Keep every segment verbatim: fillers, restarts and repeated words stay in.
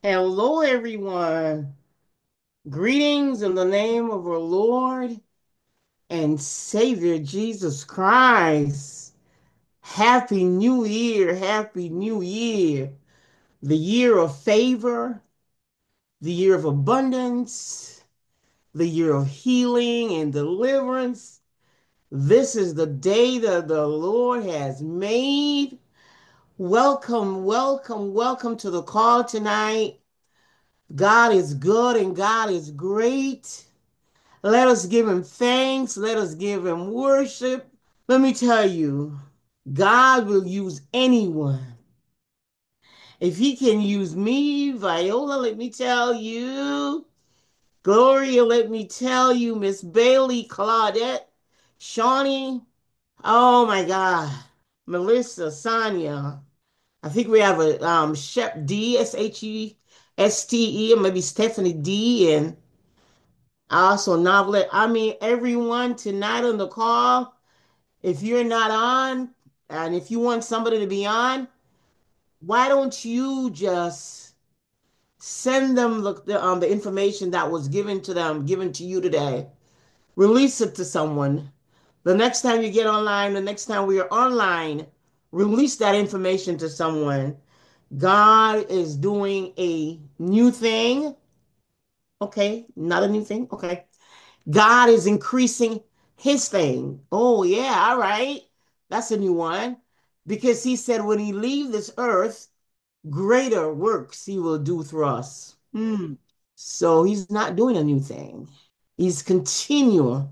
Hello, everyone. Greetings in the name of our Lord and Savior Jesus Christ. Happy New Year. Happy New Year. The year of favor, the year of abundance, the year of healing and deliverance. This is the day that the Lord has made. Welcome, welcome, welcome to the call tonight. God is good and God is great. Let us give him thanks. Let us give him worship. Let me tell you, God will use anyone. If he can use me, Viola, let me tell you, Gloria, let me tell you, Miss Bailey, Claudette, Shawnee, oh my God, Melissa, Sonia. I think we have a um Shep D, S H E S T E, or maybe Stephanie D, and also Novelet. I mean, everyone tonight on the call. If you're not on, and if you want somebody to be on, why don't you just send them the, the, um, the information that was given to them, given to you today? Release it to someone. The next time you get online, the next time we are online, release that information to someone. God is doing a new thing. Okay, not a new thing. Okay. God is increasing his thing. Oh, yeah, all right. That's a new one. Because he said when he leave this earth, greater works he will do through us. Hmm. So he's not doing a new thing. He's continuing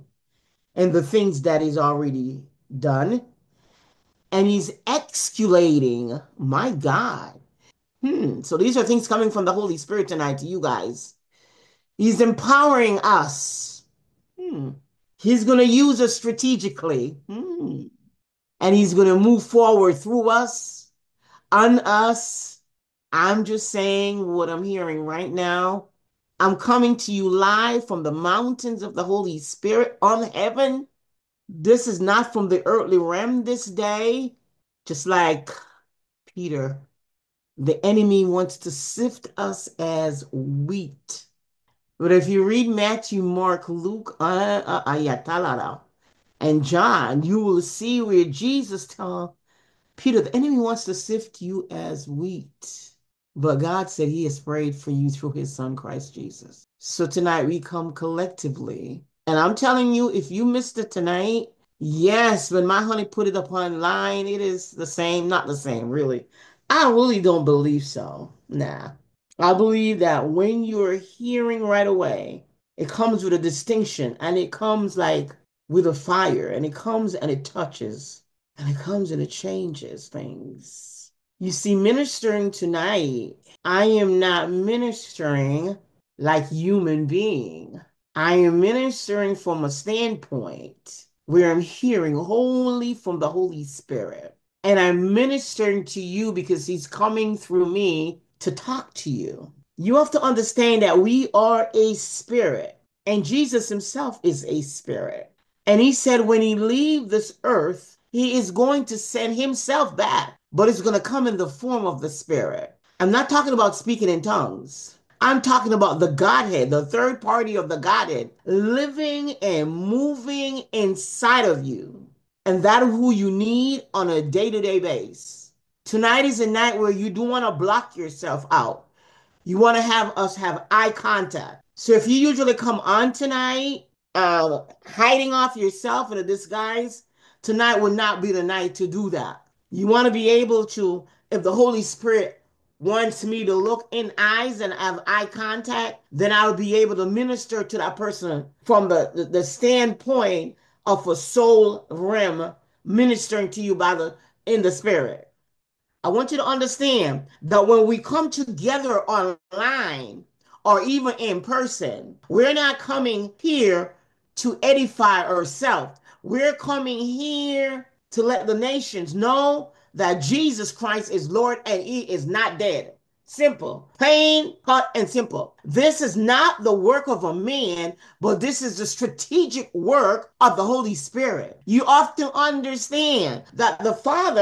in the things that he's already done. And he's exculating. My God. Hmm. So these are things coming from the Holy Spirit tonight to you guys. He's empowering us. Hmm. He's going to use us strategically. Hmm. And he's going to move forward through us, on us. I'm just saying what I'm hearing right now. I'm coming to you live from the mountains of the Holy Spirit on heaven. This is not from the earthly realm this day. Just like Peter, the enemy wants to sift us as wheat. But if you read Matthew, Mark, Luke, uh, uh, uh, and John, you will see where Jesus told Peter, the enemy wants to sift you as wheat. But God said he has prayed for you through his son, Christ Jesus. So tonight we come collectively. And I'm telling you, if you missed it tonight, yes, when my honey put it up online, it is the same, not the same, really. I really don't believe so. Nah. I believe that when you're hearing right away, it comes with a distinction and it comes like with a fire and it comes and it touches and it comes and it changes things. You see, ministering tonight, I am not ministering like human being. I am ministering from a standpoint where I'm hearing wholly from the Holy Spirit. And I'm ministering to you because he's coming through me to talk to you. You have to understand that we are a spirit, and Jesus himself is a spirit. And he said when he leaves this earth, he is going to send himself back, but it's going to come in the form of the spirit. I'm not talking about speaking in tongues. I'm talking about the Godhead, the third party of the Godhead, living and moving inside of you. And that is who you need on a day-to-day basis. Tonight is a night where you do want to block yourself out. You want to have us have eye contact. So if you usually come on tonight, uh, hiding off yourself in a disguise, tonight would not be the night to do that. You want to be able to, if the Holy Spirit wants me to look in eyes and have eye contact, then I'll be able to minister to that person from the, the, the standpoint of a soul realm ministering to you by the in the spirit. I want you to understand that when we come together online or even in person, we're not coming here to edify ourselves. We're coming here to let the nations know that Jesus Christ is Lord and he is not dead. Simple, plain, cut, and simple. This is not the work of a man, but this is the strategic work of the Holy Spirit. You often understand that the Father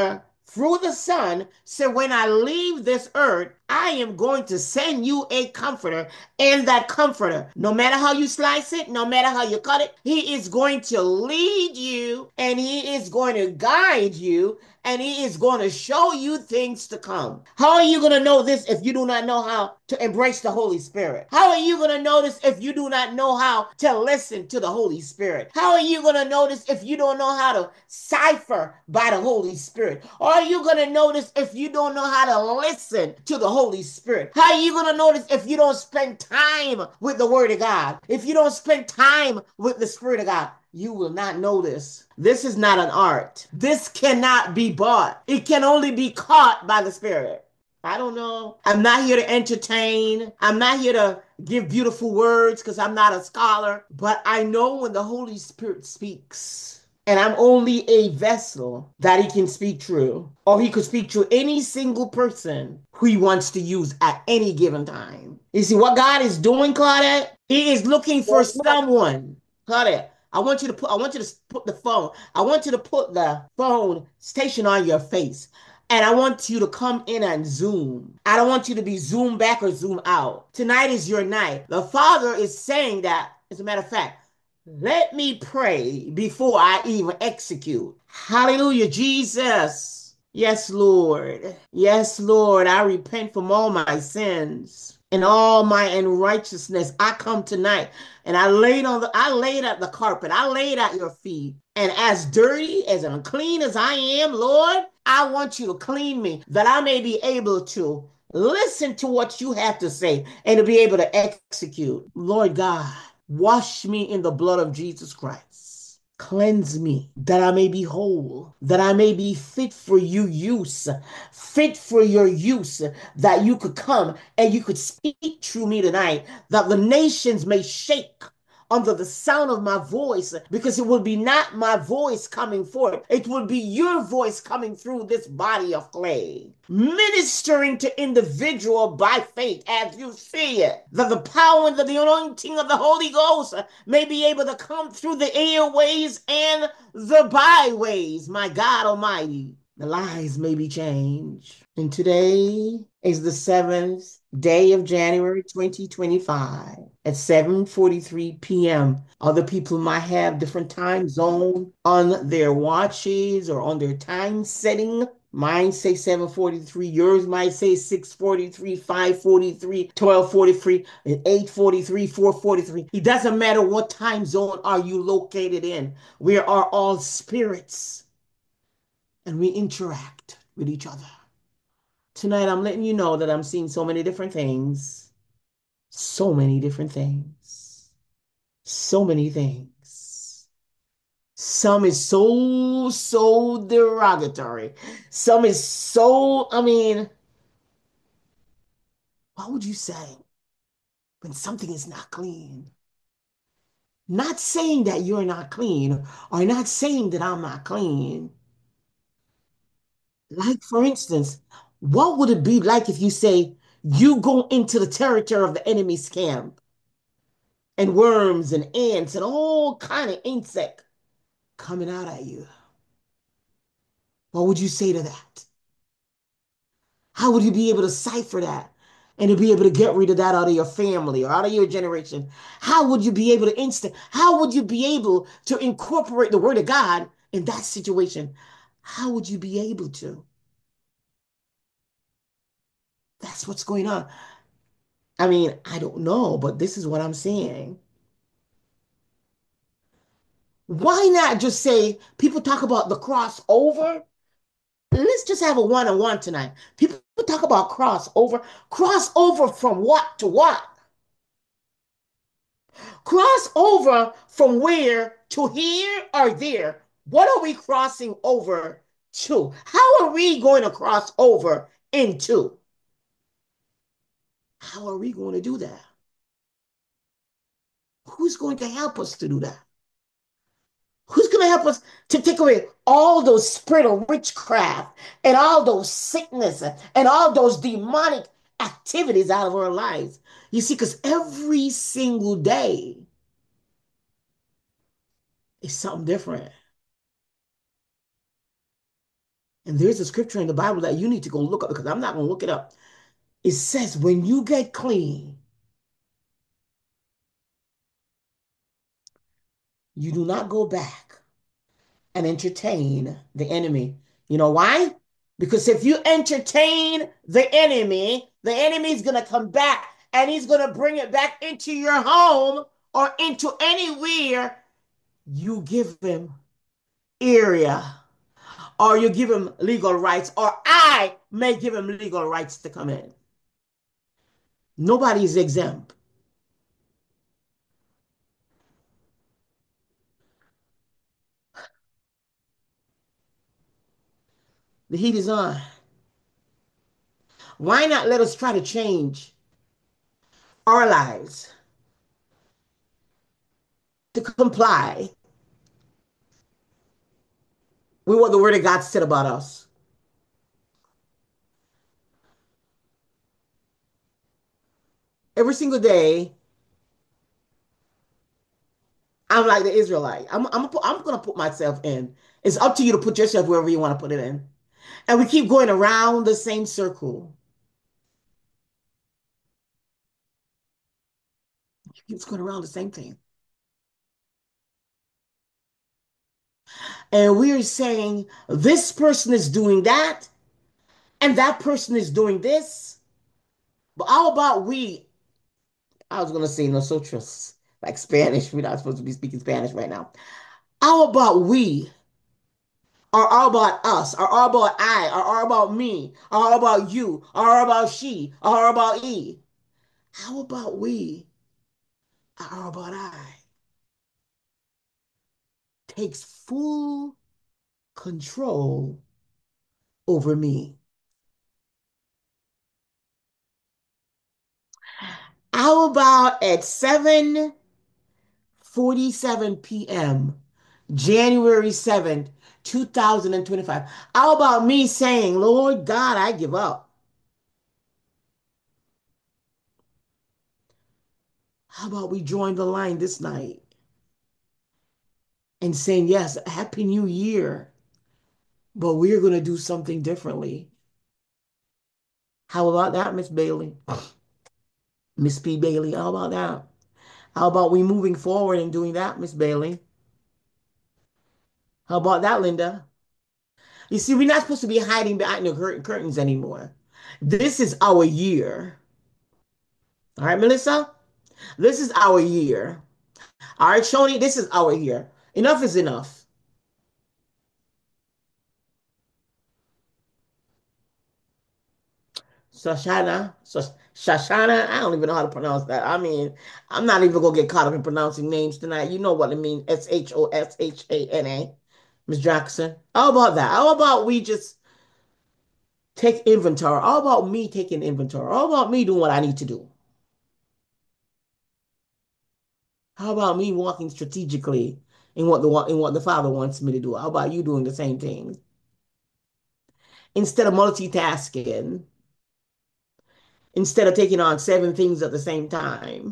through the Son, said, when I leave this earth, I am going to send you a comforter. And that comforter, no matter how you slice it, no matter how you cut it, he is going to lead you and he is going to guide you and he is going to show you things to come. How are you going to know this if you do not know how to embrace the Holy Spirit? How are you going to know this if you do not know how to listen to the Holy Spirit? How are you going to know this if you don't know how to cipher by the Holy Spirit? Or are you going to know this if you don't know how to listen to the Holy Spirit? How are you going to know this if you don't spend time with the Word of God? If you don't spend time with the Spirit of God? You will not know this. This is not an art. This cannot be bought. It can only be caught by the Spirit. I don't know. I'm not here to entertain. I'm not here to give beautiful words because I'm not a scholar. But I know when the Holy Spirit speaks, and I'm only a vessel that he can speak through, or he could speak to any single person who he wants to use at any given time. You see what God is doing, Claudette? He is looking for someone. Claudette, I want you to put I want you to put the phone. I want you to put the phone station on your face. And I want you to come in and zoom. I don't want you to be zoom back or zoom out. Tonight is your night. The Father is saying that, as a matter of fact, let me pray before I even execute. Hallelujah, Jesus. Yes, Lord. Yes, Lord. I repent from all my sins and all my unrighteousness. I come tonight and I laid on the I laid at the carpet. I laid at your feet. And as dirty, as unclean as I am, Lord, I want you to clean me that I may be able to listen to what you have to say and to be able to execute. Lord God, wash me in the blood of Jesus Christ. Cleanse me that I may be whole, that I may be fit for you use, fit for your use, that you could come and you could speak through me tonight, that the nations may shake under the sound of my voice, because it will be not my voice coming forth. It will be your voice coming through this body of clay, ministering to individual by faith as you see it, that the power and the anointing of the Holy Ghost may be able to come through the airways and the byways. My God Almighty, the lives may be changed. And today is the seventh day of January twenty twenty-five at seven forty-three p.m. Other people might have different time zone on their watches or on their time setting. Mine say seven forty-three. Yours might say six forty-three, five forty-three, twelve forty-three, and eight forty-three, four forty-three. It doesn't matter what time zone are you located in. We are all spirits and we interact with each other. Tonight, I'm letting you know that I'm seeing so many different things, so many different things, so many things. Some is so, so derogatory. Some is so, I mean, what would you say when something is not clean? Not saying that you're not clean or not saying that I'm not clean. Like, for instance, what would it be like if you say you go into the territory of the enemy's camp and worms and ants and all kind of insect coming out at you? What would you say to that? How would you be able to cipher that and to be able to get rid of that out of your family or out of your generation? How would you be able to instant? How would you be able to incorporate the word of God in that situation? How would you be able to? That's what's going on. I mean, I don't know, but this is what I'm saying. Why not just say, people talk about the crossover? Let's just have a one-on-one tonight. People talk about crossover. Crossover from what to what? Crossover from where to here or there? What are we crossing over to? How are we going to cross over into? How are we going to do that? Who's going to help us to do that? Who's going to help us to take away all those spirit of witchcraft and all those sickness and all those demonic activities out of our lives? You see, because every single day is something different. And there's a scripture in the Bible that you need to go look up because I'm not going to look it up. It says, when you get clean, you do not go back and entertain the enemy. You know why? Because if you entertain the enemy, the enemy is going to come back and he's going to bring it back into your home or into anywhere you give him area or you give him legal rights or I may give him legal rights to come in. Nobody's exempt. The heat is on. Why not let us try to change our lives to comply with what the Word of God said about us? Every single day, I'm like the Israelite. I'm, I'm, I'm going to put myself in. It's up to you to put yourself wherever you want to put it in. And we keep going around the same circle. It keeps going around the same thing. And we're saying this person is doing that, and that person is doing this. But how about we? I was going to say nosotros, like Spanish. We're not supposed to be speaking Spanish right now. How about we? Or all about us, or all about I, or all about me, or all about you, or all about she, or all about he. How about we, or all about I, takes full control over me? How about at seven forty-seven p m, January seventh, two thousand twenty-five? How about me saying, Lord God, I give up? How about we join the line this night and saying, yes, Happy New Year, but we're going to do something differently. How about that, Miss Bailey? Miss P. Bailey, how about that? How about we moving forward and doing that, Miss Bailey? How about that, Linda? You see, we're not supposed to be hiding behind the cur- curtains anymore. This is our year. All right, Melissa? This is our year. All right, Shoni, this is our year. Enough is enough. Shoshana, Shosh- Shoshana, I don't even know how to pronounce that. I mean, I'm not even gonna get caught up in pronouncing names tonight. You know what I mean? S H O S H A N A. Miss Jackson. How about that? How about we just take inventory? How about me taking inventory? How about me doing what I need to do? How about me walking strategically in what the in what the Father wants me to do? How about you doing the same thing? Instead of multitasking, instead of taking on seven things at the same time,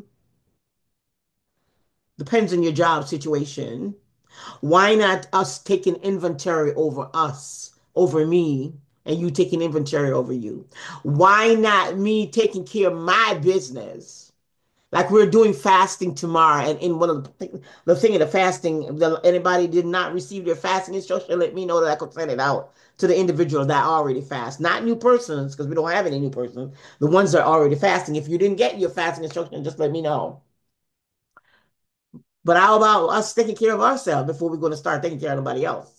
depends on your job situation. Why not us taking inventory over us, over me, and you taking inventory over you? Why not me taking care of my business? Like we're doing fasting tomorrow, and in one of the, the thing of the fasting, the, anybody did not receive their fasting instruction, let me know that I could send it out to the individual that already fast. Not new persons, because we don't have any new persons. The ones that are already fasting. If you didn't get your fasting instruction, just let me know. But how about us taking care of ourselves before we're going to start taking care of anybody else?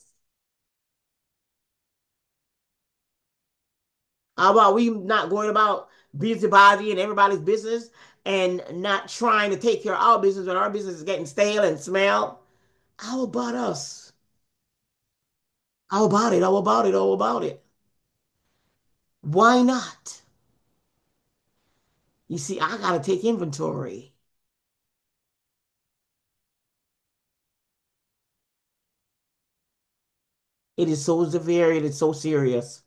How about we not going about busybody and everybody's business and not trying to take care of our business when our business is getting stale and smell? How about us? How about it? How about it? How about it? Why not? You see, I got to take inventory. It is so severe. It is so serious.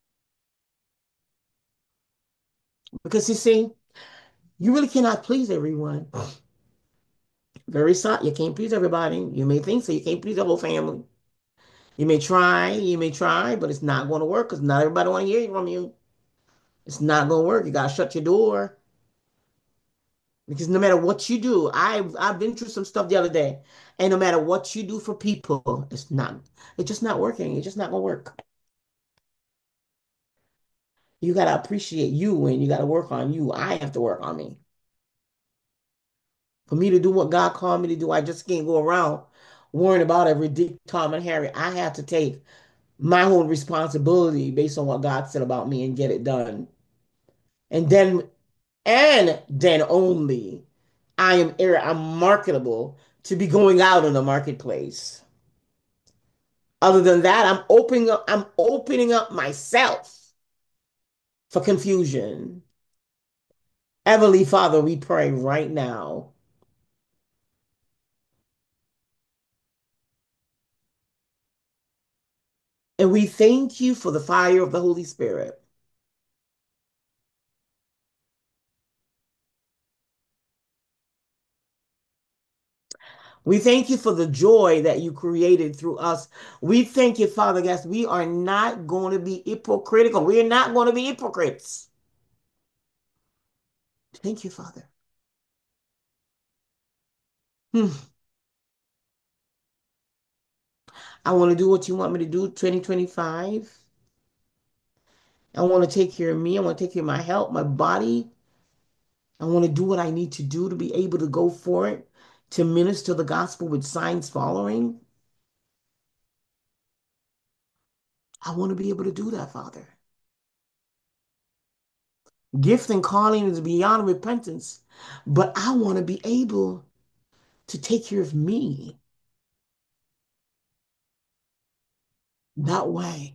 Because you see, you really cannot please everyone. Very sorry. You can't please everybody. You may think so. You can't please the whole family. You may try, you may try, but it's not going to work because not everybody want to hear from you. It's not going to work. You got to shut your door because no matter what you do, I've I've been through some stuff the other day, and no matter what you do for people, it's not, it's just not working. It's just not going to work. You got to appreciate you and you got to work on you. I have to work on me. For me to do what God called me to do, I just can't go around worrying about every Dick, Tom, and Harry. I have to take my own responsibility based on what God said about me and get it done. And then, and then only I am I'm marketable to be going out in the marketplace. Other than that, I'm opening up, I'm opening up myself for confusion. Heavenly Father, we pray right now. And we thank you for the fire of the Holy Spirit. We thank you for the joy that you created through us. We thank you, Father, guys. We are not going to be hypocritical. We are not going to be hypocrites. Thank you, Father. Hmm. I want to do what you want me to do twenty twenty-five. I want to take care of me. I want to take care of my health, my body. I want to do what I need to do to be able to go for it, to minister the gospel with signs following. I want to be able to do that, Father. Gift and calling is beyond repentance, but I want to be able to take care of me that way.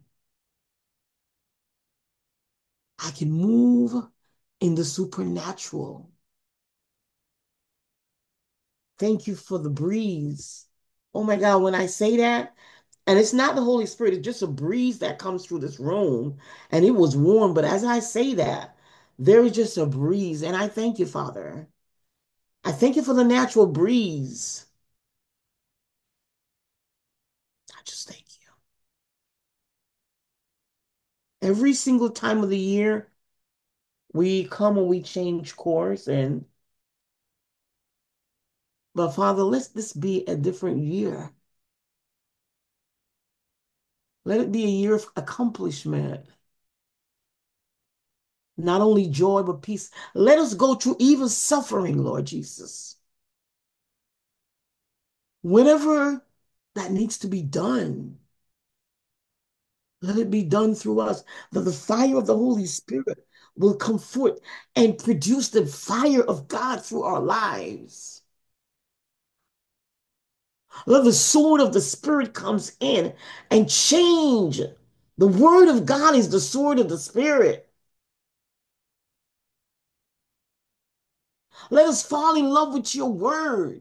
I can move in the supernatural. Thank you for the breeze. Oh my God, when I say that, and it's not the Holy Spirit, it's just a breeze that comes through this room, and it was warm, but as I say that, there is just a breeze, and I thank you, Father. I thank you for the natural breeze. I just thank you. Every single time of the year, we come and we change course, and but Father, let this be a different year. Let it be a year of accomplishment. Not only joy, but peace. Let us go through even suffering, Lord Jesus. Whenever that needs to be done, let it be done through us, that the fire of the Holy Spirit will come forth and produce the fire of God through our lives. Let the sword of the Spirit comes in and change. The word of God is the sword of the Spirit. Let us fall in love with your word.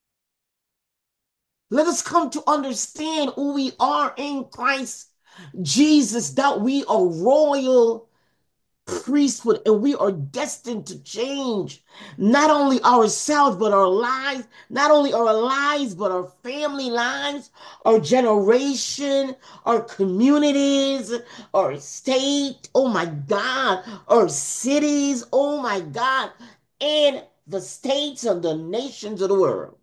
Let us come to understand who we are in Christ Jesus, that we are royal priesthood and we are destined to change not only ourselves, but our lives, not only our lives, but our family lives, our generation, our communities, our state, oh my God, our cities, oh my God, and the states and the nations of the world.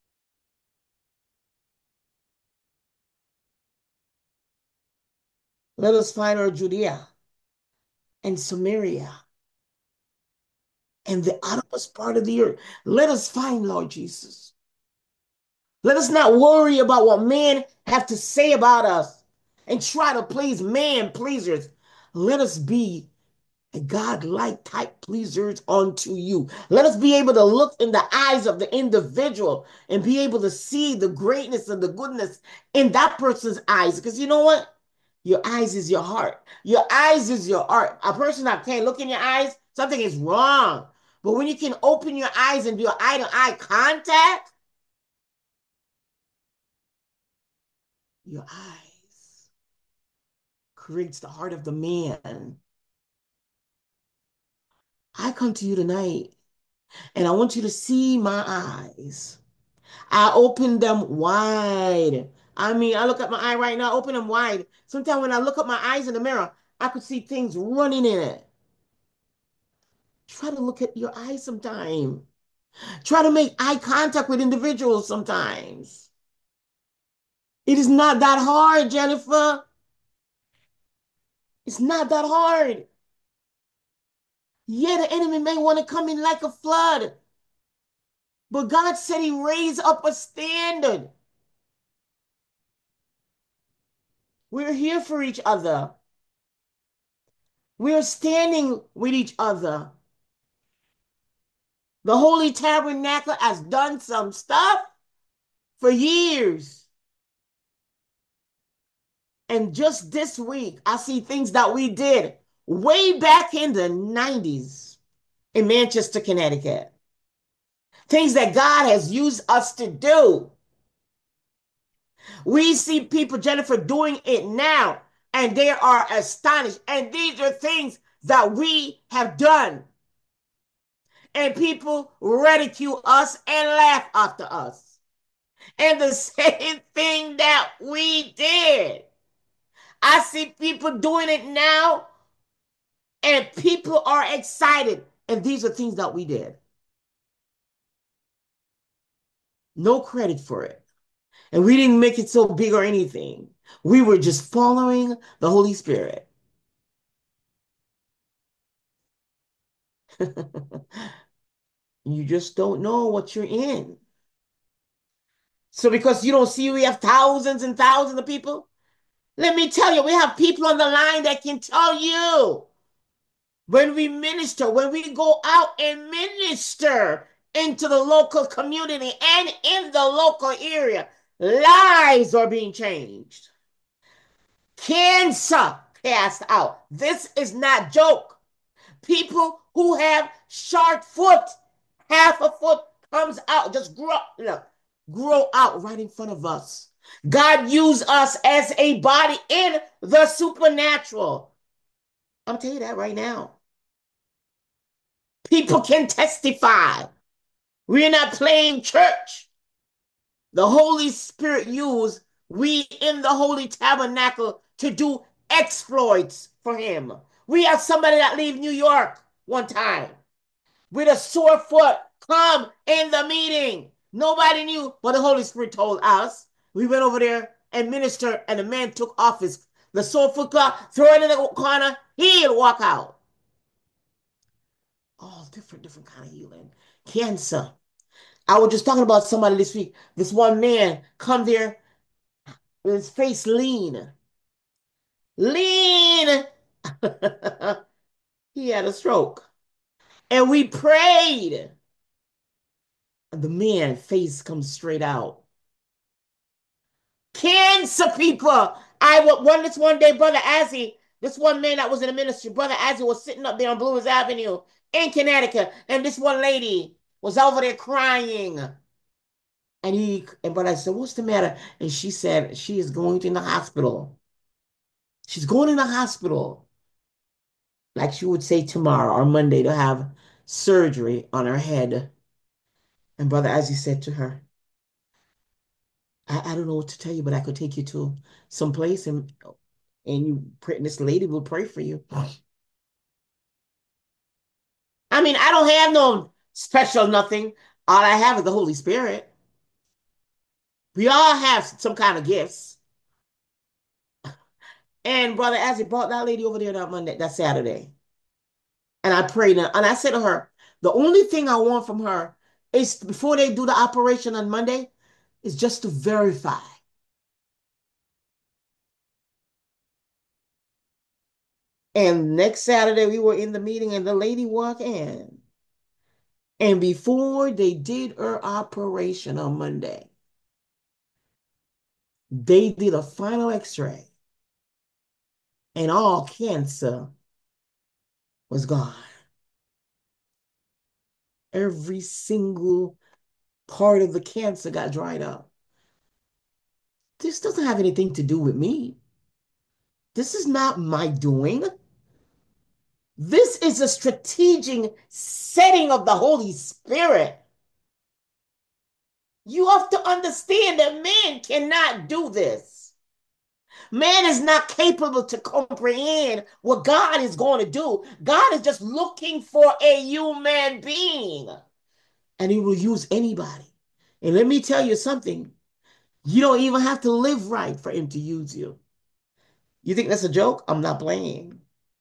Let us find our Judea and Samaria and the uttermost part of the earth. Let us find Lord Jesus. Let us not worry about what men have to say about us and try to please man pleasers. Let us be a God-like type pleasers unto you. Let us be able to look in the eyes of the individual and be able to see the greatness and the goodness in that person's eyes. Because you know what? Your eyes is your heart. Your eyes is your art. A person that can't look in your eyes, something is wrong. But when you can open your eyes and do eye to eye contact, your eyes creates the heart of the man. I come to you tonight and I want you to see my eyes. I open them wide I mean, I look at my eye right now, open them wide. Sometimes when I look at my eyes in the mirror, I could see things running in it. Try to look at your eyes sometime. Try to make eye contact with individuals sometimes. It is not that hard, Jennifer. It's not that hard. Yeah, the enemy may want to come in like a flood, but God said he raised up a standard. We're here for each other. We're standing with each other. The Holy Tabernacle has done some stuff for years. And just this week, I see things that we did way back in the nineties in Manchester, Connecticut. Things that God has used us to do. We see people, Jennifer, doing it now, and they are astonished. And these are things that we have done. And people ridicule us and laugh after us. And the same thing that we did. I see people doing it now, and people are excited. And these are things that we did. No credit for it. And we didn't make it so big or anything. We were just following the Holy Spirit. You just don't know what you're in. So because you don't see we have thousands and thousands of people, let me tell you, we have people on the line that can tell you when we minister, when we go out and minister into the local community and in the local area, lives are being changed. Cancer cast out. This is not joke. People who have short foot, half a foot comes out, just grow, look, grow out right in front of us. God used us as a body in the supernatural. I'm telling you that right now. People can testify. We're not playing church. The Holy Spirit used we in the Holy Tabernacle to do exploits for him. We have somebody that leave New York one time with a sore foot come in the meeting. Nobody knew, but the Holy Spirit told us. We went over there and ministered, and the man took off his the sore foot cloth, throw it in the corner, he'll walk out. All different, different kind of healing. Cancer. I was just talking about somebody this week. This one man come there with his face lean. Lean. He had a stroke. And we prayed. The man face comes straight out. Cancer people. I one this one day, Brother Azzy, this one man that was in the ministry, Brother Azzy was sitting up there on Blue Hills Avenue in Connecticut, and this one lady was over there crying. And he and but I said, "What's the matter?" And she said she is going to the hospital. She's going in the hospital, like she would say tomorrow or Monday to have surgery on her head. And Brother Azzy said to her, I, I don't know what to tell you, but I could take you to some place and and you pray, this lady will pray for you. I mean, I don't have no special nothing. All I have is the Holy Spirit. We all have some kind of gifts. And Brother Azzy brought that lady over there that Monday, that Saturday. And I prayed and I said to her, the only thing I want from her is before they do the operation on Monday, is just to verify. And next Saturday, we were in the meeting and the lady walked in. And before they did her operation on Monday, they did a final x-ray and all cancer was gone. Every single part of the cancer got dried up. This doesn't have anything to do with me. This is not my doing. This is a strategic setting of the Holy Spirit. You have to understand that man cannot do this. Man is not capable to comprehend what God is going to do. God is just looking for a human being, and he will use anybody. And let me tell you something, you don't even have to live right for him to use you. You think that's a joke? I'm not playing.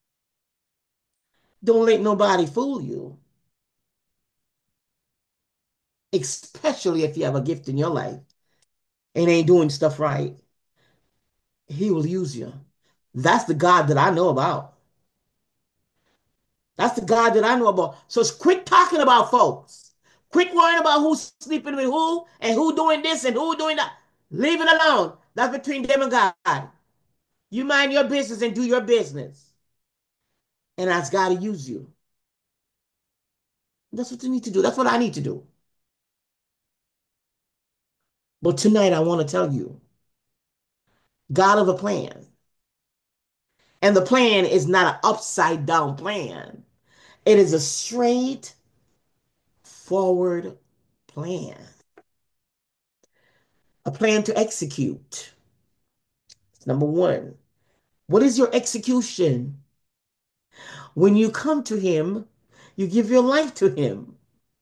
Don't let nobody fool you, especially if you have a gift in your life and ain't doing stuff right. He will use you. That's the God that I know about. That's the God that I know about. So quit talking about folks. Quit worrying about who's sleeping with who and who doing this and who doing that. Leave it alone. That's between them and God. You mind your business and do your business. And ask God to use you. That's what you need to do. That's what I need to do. But tonight I want to tell you, God of a plan. And the plan is not an upside down plan. It is a straight forward plan. A plan to execute. Number one. What is your execution? When you come to him, you give your life to him.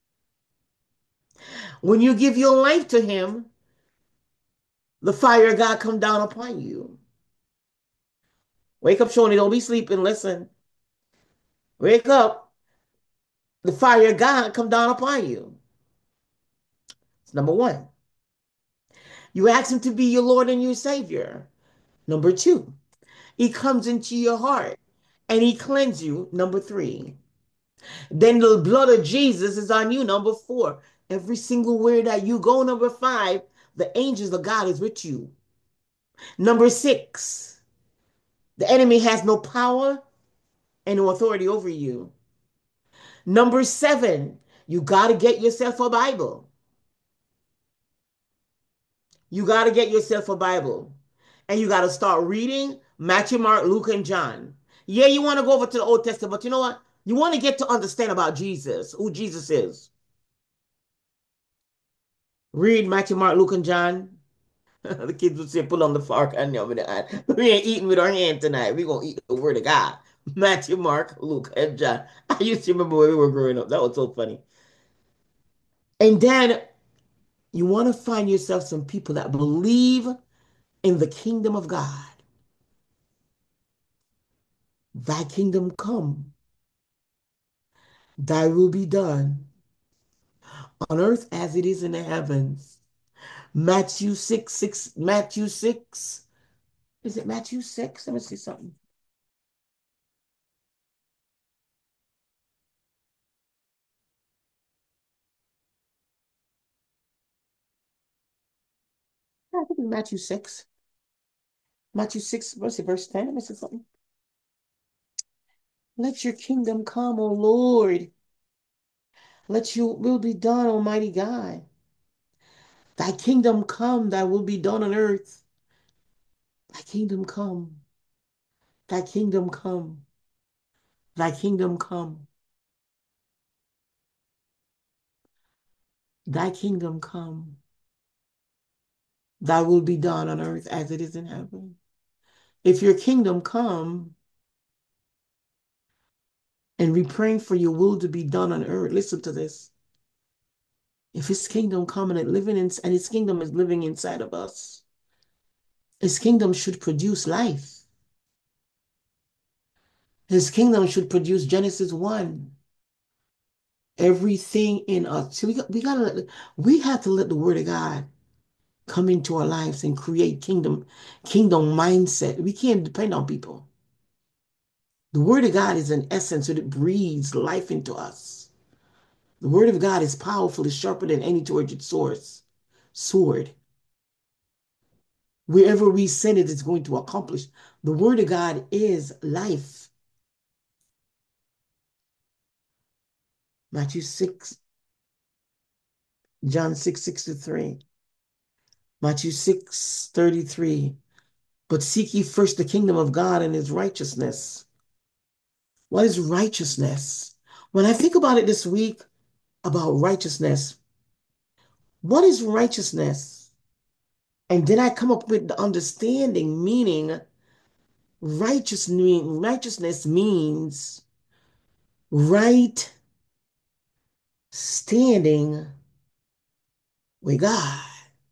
When you give your life to him, the fire of God come down upon you. Wake up, Shoni. Don't be sleeping. Listen. Wake up. The fire of God come down upon you. It's number one. You ask him to be your Lord and your Savior. Number two. He comes into your heart and he cleanses you. Number three. Then the blood of Jesus is on you. Number four. Every single where that you go. Number five. The angels of God is with you. Number six. The enemy has no power and no authority over you. Number seven. You got to get yourself a Bible. You got to get yourself a Bible. And you got to start reading Matthew, Mark, Luke, and John. Yeah, you want to go over to the Old Testament, but you know what? You want to get to understand about Jesus, who Jesus is. Read Matthew, Mark, Luke, and John. The kids would say, put on the fork and the other. We ain't eating with our hand tonight. We're going to eat the word of God. Matthew, Mark, Luke, and John. I used to remember when we were growing up. That was so funny. And then you want to find yourself some people that believe in the kingdom of God. Thy kingdom come, thy will be done on earth as it is in the heavens. Matthew six, six, Matthew six. Is it Matthew six? Let me see something. I think it's Matthew six. Matthew six, let's see, verse ten. Let me see something. Let your kingdom come, O Lord. Let your will be done, Almighty God. Thy kingdom come, thy will be done on earth. Thy kingdom come, thy kingdom come, thy kingdom come, thy kingdom come. Thy will be done on earth as it is in heaven. If your kingdom come, and we praying for your will to be done on earth, listen to this. If his kingdom come and it living in, and his kingdom is living inside of us, his kingdom should produce life. His kingdom should produce Genesis one. Everything in us. So we got, we gotta let, we have to let the word of God come into our lives and create kingdom, kingdom mindset. We can't depend on people. The word of God is an essence, so it breathes life into us. The word of God is powerful, it's sharper than any two-edged sword. Sword. Wherever we send it, it's going to accomplish. The word of God is life. Matthew six, John six, sixty-three. Matthew six, thirty-three. But seek ye first the kingdom of God and his righteousness. What is righteousness? When I think about it this week, about righteousness, What is righteousness? And then I come up with the understanding, meaning righteous mean, righteousness means right standing with God.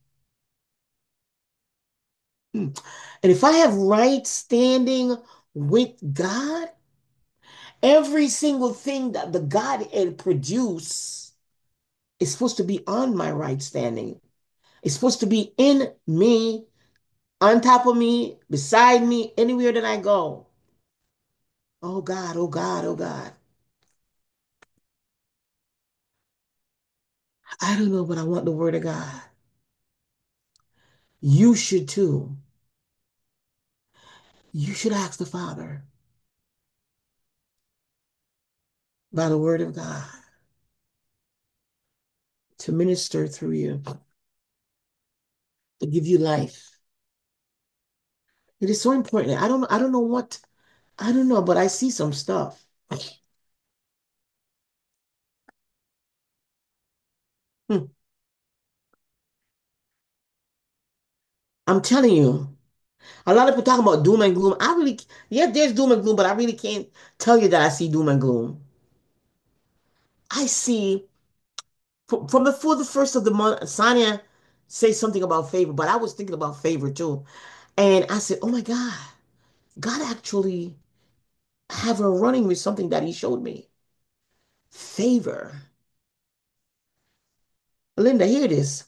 Hmm. And if I have right standing with God, every single thing that the Godhead produce is supposed to be on my right standing. It's supposed to be in me, on top of me, beside me, anywhere that I go. Oh God, oh God, oh God. I don't know, but I want the word of God. You should too. You should ask the Father by the word of God to minister through you, to give you life. It is so important. I don't I don't know what I don't know, but I see some stuff. Hmm. I'm telling you, a lot of people talk about doom and gloom. I really, yeah, there's doom and gloom, but I really can't tell you that I see doom and gloom. I see from, from before the first of the month, Sonia say something about favor, but I was thinking about favor too. And I said, oh my God, God actually have her running with something that he showed me. Favor. Linda, hear this.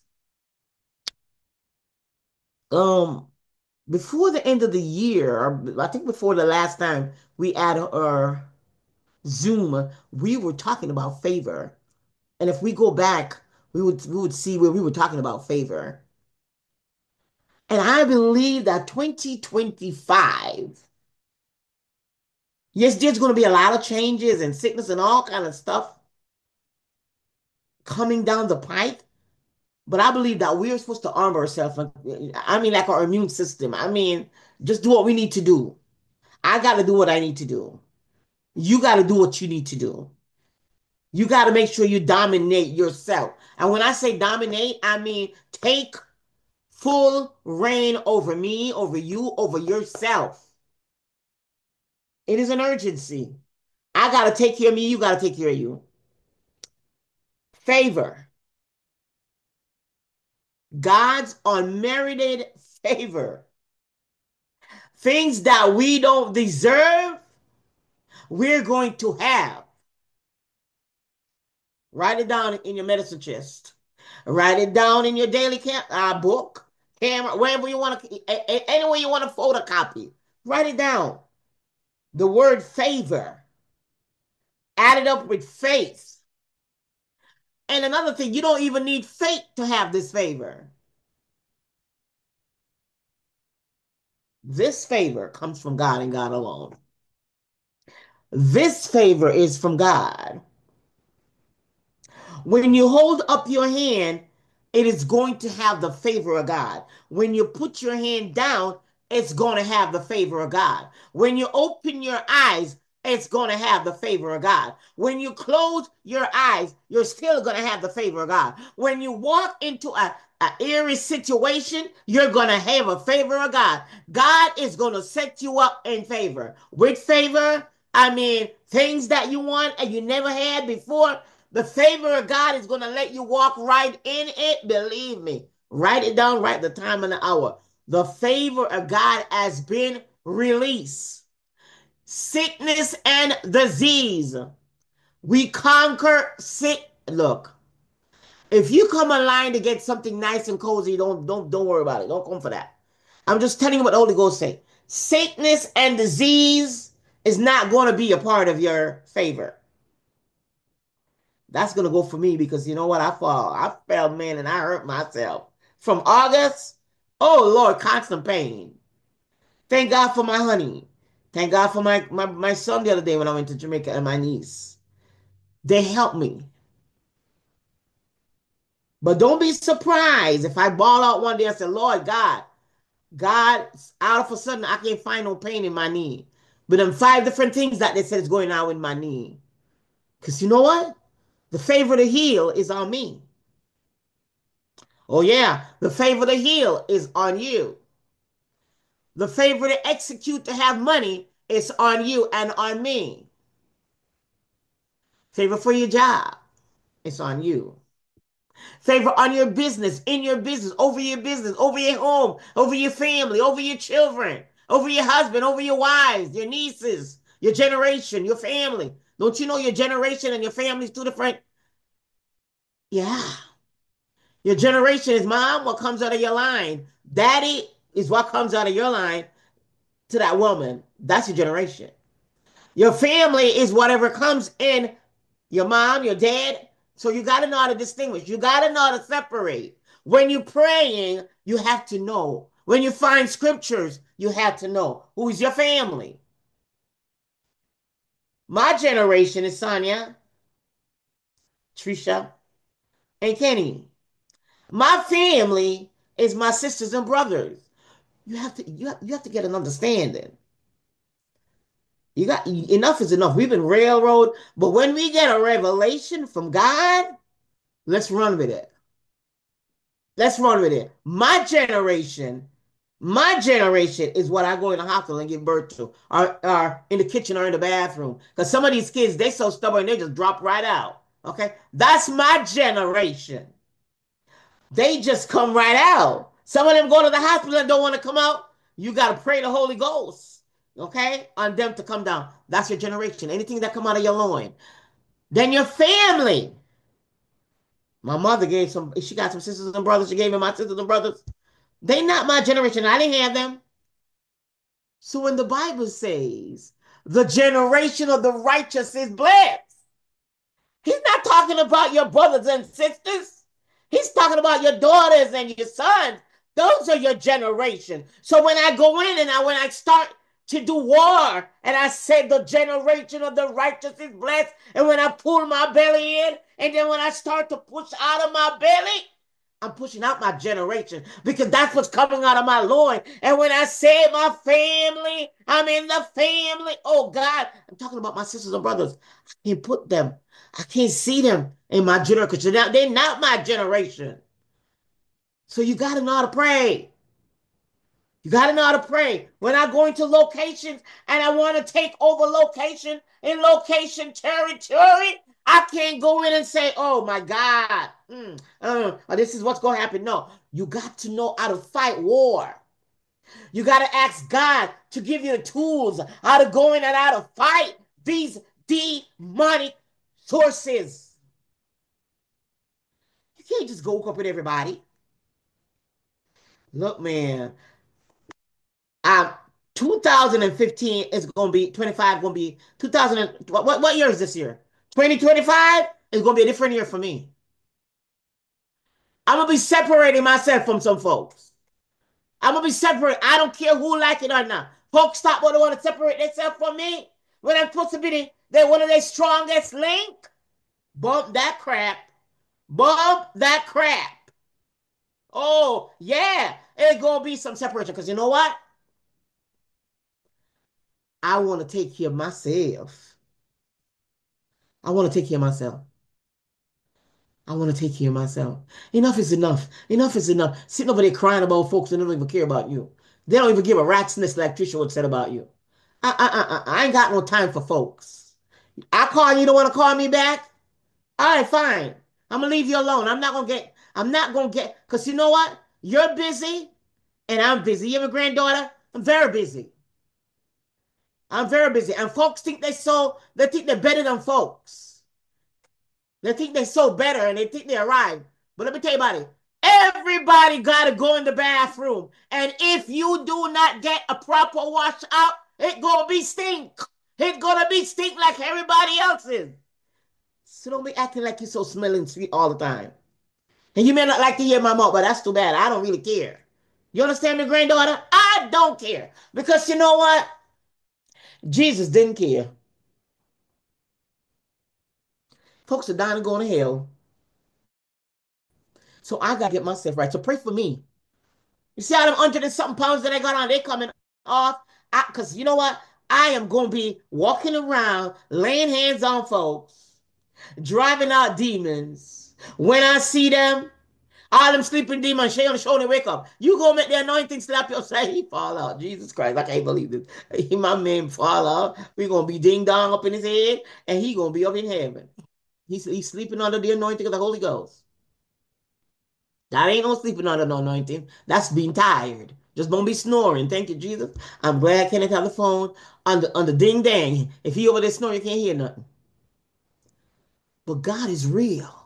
Um, before the end of the year, or I think before the last time we had our Zoom, we were talking about favor. And if we go back, we would we would see where we were talking about favor. And I believe that twenty twenty-five, yes, there's going to be a lot of changes and sickness and all kind of stuff coming down the pipe. But I believe that we're supposed to arm ourselves. I mean, like our immune system. I mean, just do what we need to do. I got to do what I need to do. You got to do what you need to do. You got to make sure you dominate yourself. And when I say dominate, I mean take full reign over me, over you, over yourself. It is an urgency. I got to take care of me. You got to take care of you. Favor. God's unmerited favor. Things that we don't deserve, we're going to have. Write it down in your medicine chest. Write it down in your daily camp, uh, book, camera, wherever you want to, anywhere you want to photocopy. Write it down. The word favor. Add it up with faith. And another thing, you don't even need faith to have this favor. This favor comes from God and God alone. This favor is from God. When you hold up your hand, it is going to have the favor of God. When you put your hand down, it's going to have the favor of God. When you open your eyes, it's going to have the favor of God. When you close your eyes, you're still going to have the favor of God. When you walk into a, a eerie situation, you're going to have a favor of God. God is going to set you up in favor. With favor, I mean things that you want and you never had before. The favor of God is going to let you walk right in it. Believe me. Write it down, write the time and the hour. The favor of God has been released. Sickness and disease. We conquer sick. Look, if you come online to get something nice and cozy, don't don't don't worry about it. Don't come for that. I'm just telling you what the Holy Ghost say. Sickness and disease is not going to be a part of your favor. That's gonna go for me because you know what? I fall. I fell, man, and I hurt myself. From August, oh Lord, constant pain. Thank God for my honey. Thank God for my, my, my son the other day when I went to Jamaica and my niece. They helped me. But don't be surprised if I ball out one day and say, Lord God, God, out of a sudden I can't find no pain in my knee. But then five different things that they said is going on with my knee. Because you know what? The favor to heal is on me. Oh, yeah. The favor to heal is on you. The favor to execute to have money is on you and on me. Favor for your job, it's on you. Favor on your business, in your business, over your business, over your home, over your family, over your children, over your husband, over your wives, your nieces, your generation, your family. Don't you know your generation and your family is two different? Yeah. Your generation is mom, what comes out of your line. Daddy is what comes out of your line to that woman. That's your generation. Your family is whatever comes in your mom, your dad. So you got to know how to distinguish. You got to know how to separate. When you're praying, you have to know. When you find scriptures, you have to know who's your family. My generation is Sonia, Trisha, and Kenny. My family is my sisters and brothers. You have to you have, you have to get an understanding. You got enough is enough. We've been railroad, but when we get a revelation from God, let's run with it. Let's run with it. My generation, my generation is what I go in the hospital and give birth to, or, or in the kitchen or in the bathroom. Because some of these kids, they so stubborn, they just drop right out. Okay, that's my generation. They just come right out. Some of them go to the hospital and don't want to come out. You got to pray the Holy Ghost, okay, on them to come down. That's your generation. Anything that come out of your loin. Then your family. My mother gave some, she got some sisters and brothers. She gave me my sisters and brothers. They not my generation. I didn't have them. So when the Bible says the generation of the righteous is blessed, he's not talking about your brothers and sisters. He's talking about your daughters and your sons. Those are your generation. So when I go in and I when I start to do war and I say the generation of the righteous is blessed, and when I pull my belly in, and then when I start to push out of my belly, I'm pushing out my generation because that's what's coming out of my loin. And when I say my family, I'm in the family. Oh God, I'm talking about my sisters and brothers. I can't put them, I can't see them in my generation. They're not my generation. So you got to know how to pray. You got to know how to pray. When I go into locations and I want to take over location in location territory, I can't go in and say, oh my God, mm, uh, this is what's going to happen. No, you got to know how to fight war. You got to ask God to give you the tools how to go in and how to fight these demonic sources. You can't just go up with everybody. Look, man, um, two thousand fifteen is going to be twenty-five, going to be two thousand. What, what year is this year? twenty twenty-five is going to be a different year for me. I'm going to be separating myself from some folks. I'm going to be separate. I don't care who like it or not. Folks stop what they want to separate themselves from me. When I'm supposed to be the, they one of their strongest link. Bump that crap. Bump that crap. Oh, yeah. It's going to be some separation. Because you know what? I want to take care of myself. I want to take care of myself. I want to take care of myself. Enough is enough. Enough is enough. Sitting over there crying about folks that don't even care about you. They don't even give a rat's nest like Trisha would said about you. I, I, I, I ain't got no time for folks. I call you, you don't want to call me back? All right, fine. I'm gonna leave you alone. I'm not gonna get, I'm not gonna get, because you know what? You're busy and I'm busy. You have a granddaughter? I'm very busy. I'm very busy. And folks think they so, they think they're better than folks. They think they're so better and they think they arrived. But let me tell you about it. Everybody got to go in the bathroom. And if you do not get a proper wash out, it going to be stink. It's going to be stink like everybody else's. So don't be acting like you're so smelling sweet all the time. And you may not like to hear my mouth, but that's too bad. I don't really care. You understand me, granddaughter? I don't care. Because you know what? Jesus didn't care. Folks are dying and going to hell. So I got to get myself right. So pray for me. You see how them hundred and something pounds that I got on, they coming off? Because you know what? I am going to be walking around, laying hands on folks, driving out demons. When I see them, All them sleeping demons, shake on the shoulder, wake up. You go make the anointing slap your side, he fall out. Jesus Christ, I can't believe this. He, my man fall out. We gonna be ding dong up in his head, and he gonna be up in heaven. He's, he's sleeping under the anointing of the Holy Ghost. That ain't no sleeping under no anointing. That's being tired. Just don't be snoring. Thank you, Jesus. I'm glad Kenneth have the phone on the, on the ding dang. If he over there snoring, you can't hear nothing. But God is real.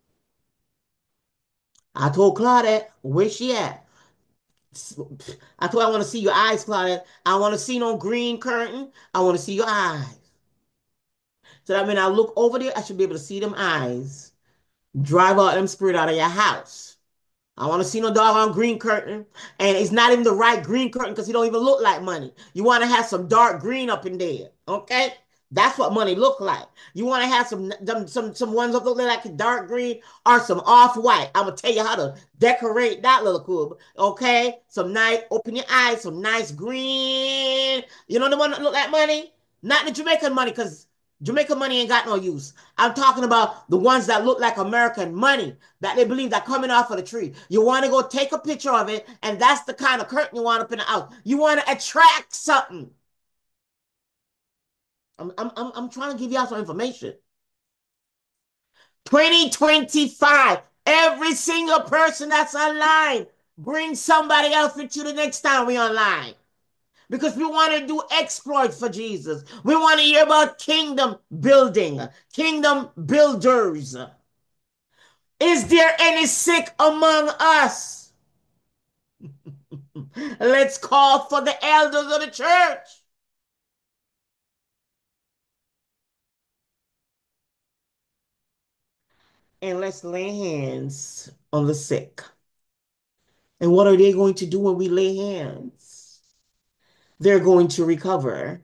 I told Claudette, where she at? I told her I want to see your eyes, Claudette. I want to see no green curtain. I want to see your eyes. So that when I look over there, I should be able to see them eyes. Drive out them spirit out of your house. I want to see no doggone green curtain. And it's not even the right green curtain because it don't even look like money. You want to have some dark green up in there. Okay? That's what money look like. You want to have some some some, some ones that look like dark green or some off-white. I'm gonna tell you how to decorate that little cube. Okay? Some nice, open your eyes, some nice green. You know the one that look like money? Not the Jamaican money, because Jamaican money ain't got no use. I'm talking about the ones that look like American money that they believe that coming off of the tree. You want to go take a picture of it, and that's the kind of curtain you want up in the house. You want to attract something. I'm, I'm, I'm, I'm trying to give y'all some information. twenty twenty-five, every single person that's online, bring somebody else with you the next time we online. Because we want to do exploits for Jesus. We want to hear about kingdom building, kingdom builders. Is there any sick among us? Let's call for the elders of the church. And let's lay hands on the sick. And what are they going to do when we lay hands? They're going to recover.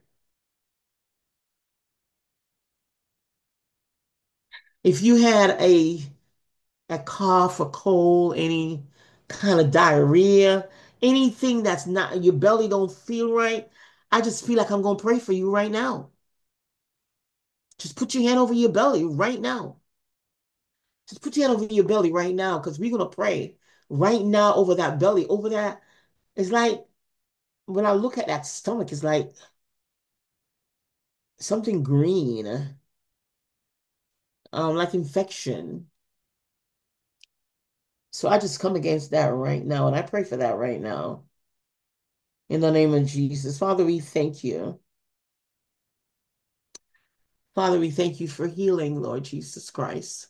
If you had a, a cough, a cold, any kind of diarrhea, anything that's not, your belly don't feel right, I just feel like I'm going to pray for you right now. Just put your hand over your belly right now. Just put your hand over your belly right now because we're going to pray right now over that belly, over that. It's like when I look at that stomach, it's like something green, um, like infection. So I just come against that right now, and I pray for that right now. In the name of Jesus. Father, we thank you. Father, we thank you for healing, Lord Jesus Christ.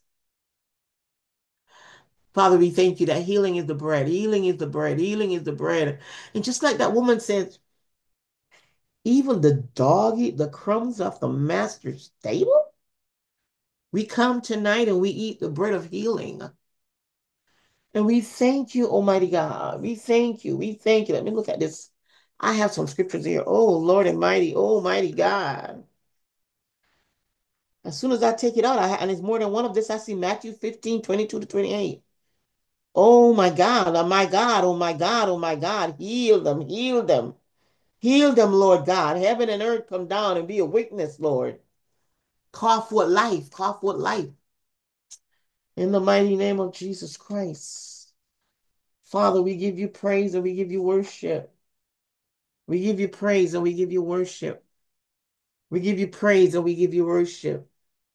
Father, we thank you that healing is the bread. Healing is the bread. Healing is the bread. And just like that woman said, even the dog eat the crumbs off the master's table. We come tonight and we eat the bread of healing. And we thank you, Almighty God. We thank you. We thank you. Let me look at this. I have some scriptures here. Oh, Lord and mighty, Almighty God. As soon as I take it out, I, and it's more than one of this, I see Matthew fifteen, twenty-two to twenty-eight. Oh my God, oh my God, oh my God, oh my God. Heal them, heal them. Heal them, Lord God. Heaven and earth come down and be a witness, Lord. Call forth life, call forth life. In the mighty name of Jesus Christ. Father, we give you praise and we give you worship. We give you praise and we give you worship. We give you praise and we give you worship.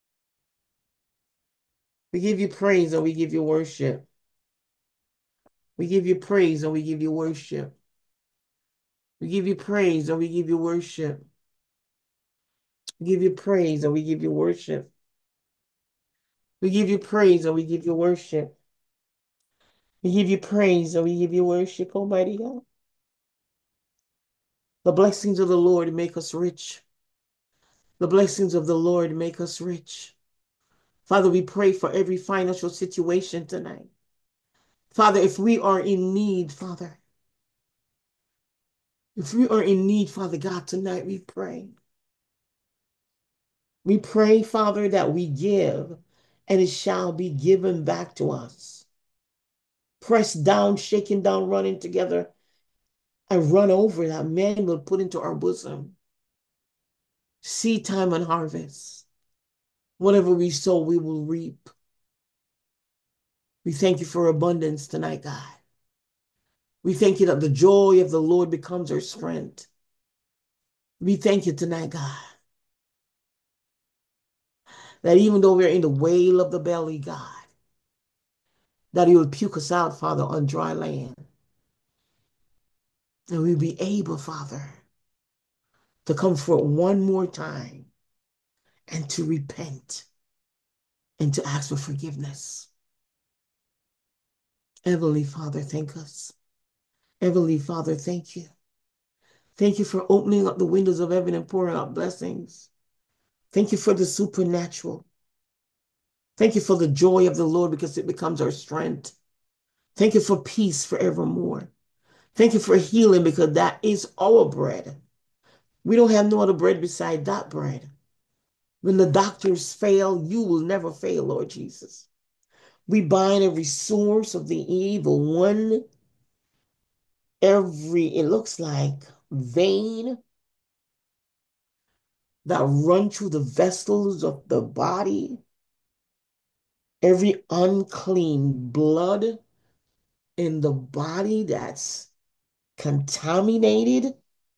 We give you praise and we give you worship. We give you praise and we give you worship. We give you praise and we give you worship. We give you praise and we give you worship. We give you praise and we give you worship. We give you praise and we give you worship, Almighty God. The blessings of the Lord make us rich. The blessings of the Lord make us rich. Father, we pray for every financial situation tonight. Father, if we are in need, Father, if we are in need, Father God, tonight we pray. We pray, Father, that we give and it shall be given back to us. Pressed down, shaken down, running together, and run over that man will put into our bosom. Seed time and harvest. Whatever we sow, we will reap. We thank you for abundance tonight, God. We thank you that the joy of the Lord becomes our strength. We thank you tonight, God, that even though we're in the whale of the belly, God, that you will puke us out, Father, on dry land. And we'll be able, Father, to come forth one more time and to repent and to ask for forgiveness. Heavenly Father, thank us. Heavenly Father, thank you. Thank you for opening up the windows of heaven and pouring out blessings. Thank you for the supernatural. Thank you for the joy of the Lord because it becomes our strength. Thank you for peace forevermore. Thank you for healing because that is our bread. We don't have no other bread beside that bread. When the doctors fail, you will never fail, Lord Jesus. We bind every source of the evil one, every, it looks like, vein that run through the vessels of the body, every unclean blood in the body that's contaminated,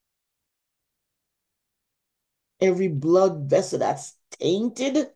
every blood vessel that's tainted.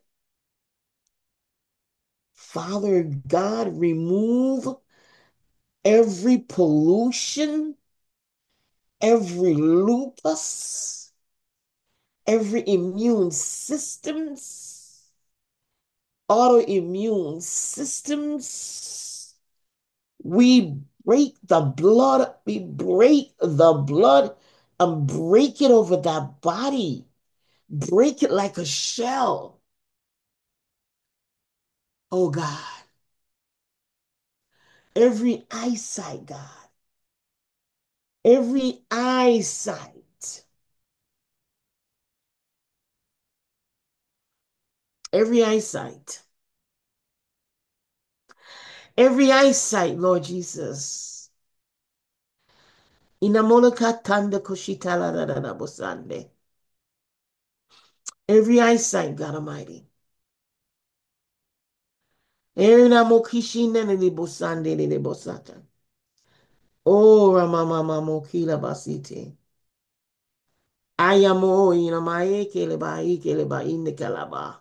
Father God, remove every pollution, every lupus, every immune systems, autoimmune systems. We break the blood, we break the blood and break it over that body. Break it like a shell. Oh God. Every eyesight, God. Every eyesight. Every eyesight. Every eyesight, Lord Jesus. Inamolokatanda koshitala radada bosande. Every eyesight, God Almighty. Erinamokishina ni bosande ni bosata. Oh, Ramamama Mokila Basiti. Ayamo inamae keleba ikeleba inekalaba.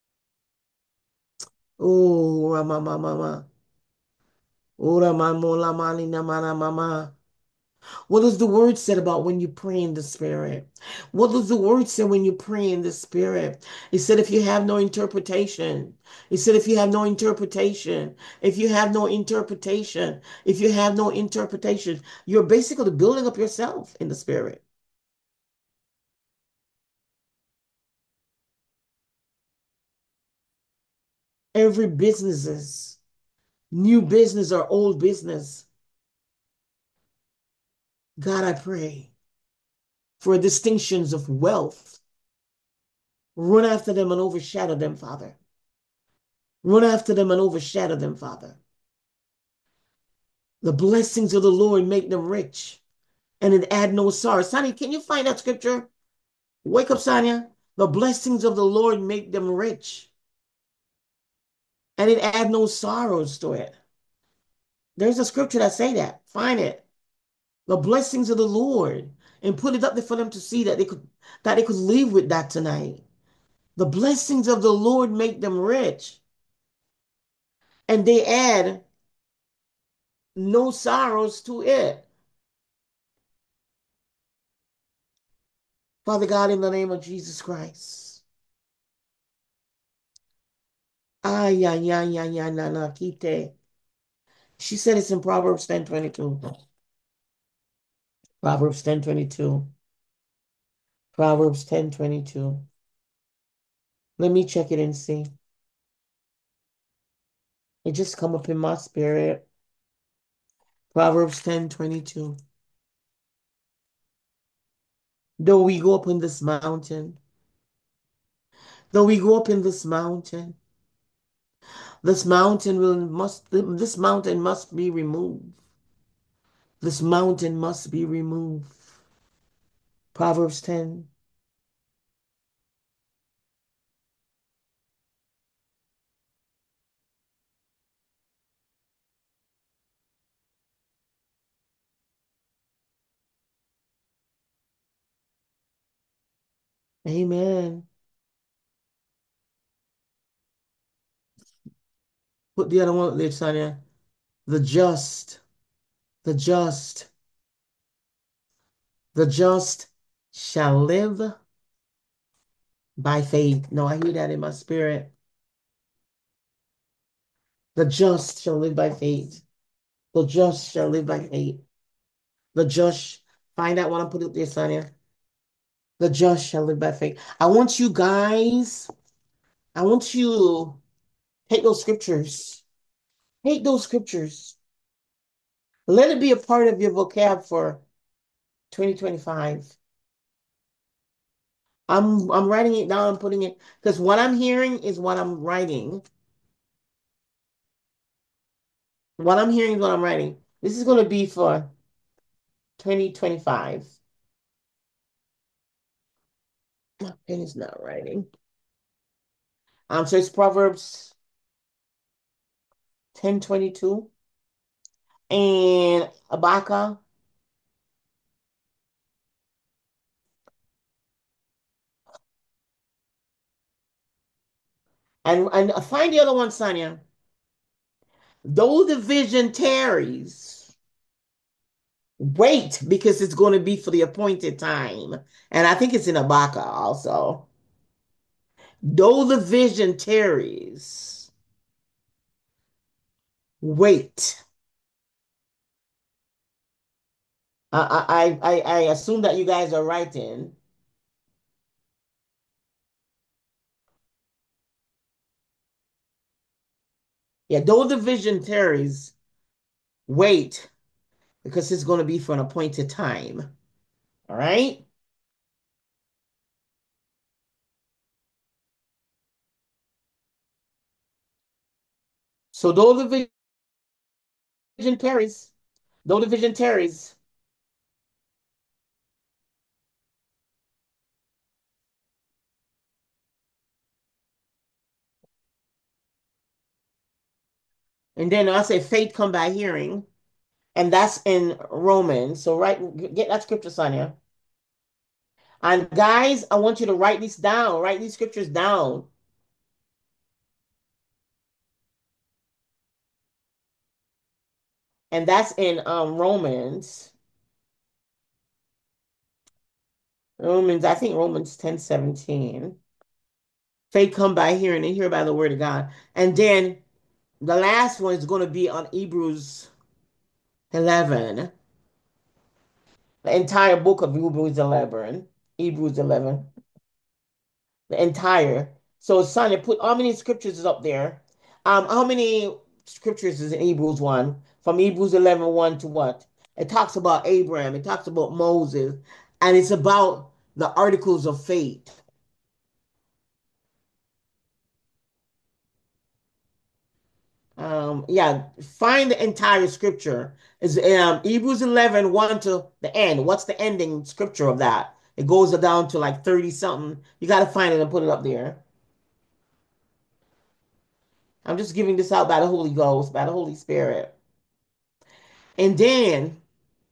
Oh, Ramamama. Oh, Ramamola Malina Mana Mama. What does the word say about when you pray in the spirit? What does the word say when you pray in the spirit? It said if you have no interpretation. It said if you have no interpretation. If you have no interpretation. If you have no interpretation. You're basically building up yourself in the spirit. Every businesses, new business or old business. God, I pray for distinctions of wealth. Run after them and overshadow them, Father. Run after them and overshadow them, Father. The blessings of the Lord make them rich, and it add no sorrow. Sonia, can you find that scripture? Wake up, Sonia. The blessings of the Lord make them rich, and it add no sorrows to it. There's a scripture that say that. Find it. The blessings of the Lord, and put it up there for them to see that they could that they could live with that tonight. The blessings of the Lord make them rich, and they add no sorrows to it. Father God, in the name of Jesus Christ. Ay, ay, ay, ay, ay, na, na, kite. She said it's in Proverbs ten twenty-two. Proverbs ten twenty-two. Proverbs ten twenty-two. Let me check it and see. It just come up in my spirit. Proverbs ten twenty-two. Though we go up in this mountain, though we go up in this mountain, this mountain will must this mountain must be removed. This mountain must be removed. Proverbs ten. Amen. Put the other one up there, Sonia. The just, the just, the just shall live by faith. No, I hear that in my spirit. The just shall live by faith. The just shall live by faith. The just, find out what I put up there, Sonia. The just shall live by faith. I want you guys, I want you to take those scriptures. Take those scriptures. Let it be a part of your vocab for twenty twenty-five. I'm I'm writing it down and putting it because what I'm hearing is what I'm writing. What I'm hearing is what I'm writing. This is going to be for twenty twenty-five. My pen is not writing. Um, so it's Proverbs ten twenty-two and Habakkuk. And, and find the other one, Sonia. Though the vision tarries, wait, because it's going to be for the appointed time. And I think it's in Habakkuk also. Though the vision tarries, wait. I, I, I, I assume that you guys are writing. Yeah, though the vision tarries, wait, because it's going to be for an appointed time. All right? So though the vision tarries, though the vision tarries, and then I say faith come by hearing, and that's in Romans. So write, get that scripture, Sonia. And guys, I want you to write these down, write these scriptures down. And that's in um Romans. Romans, I think Romans ten seventeen. Faith come by hearing and hear by the word of God. And then the last one is going to be on Hebrews eleven. The entire book of Hebrews eleven. Hebrews eleven. The entire. So Sonia, put how many scriptures is up there? Um, how many scriptures is in Hebrews one? From Hebrews eleven one to what? It talks about Abraham, it talks about Moses, and it's about the articles of faith. Um, yeah, find the entire scripture. Is um Hebrews eleven one to the end. What's the ending scripture of that? It goes down to like thirty something. You got to find it and put it up there. I'm just giving this out by the Holy Ghost, by the Holy Spirit. And then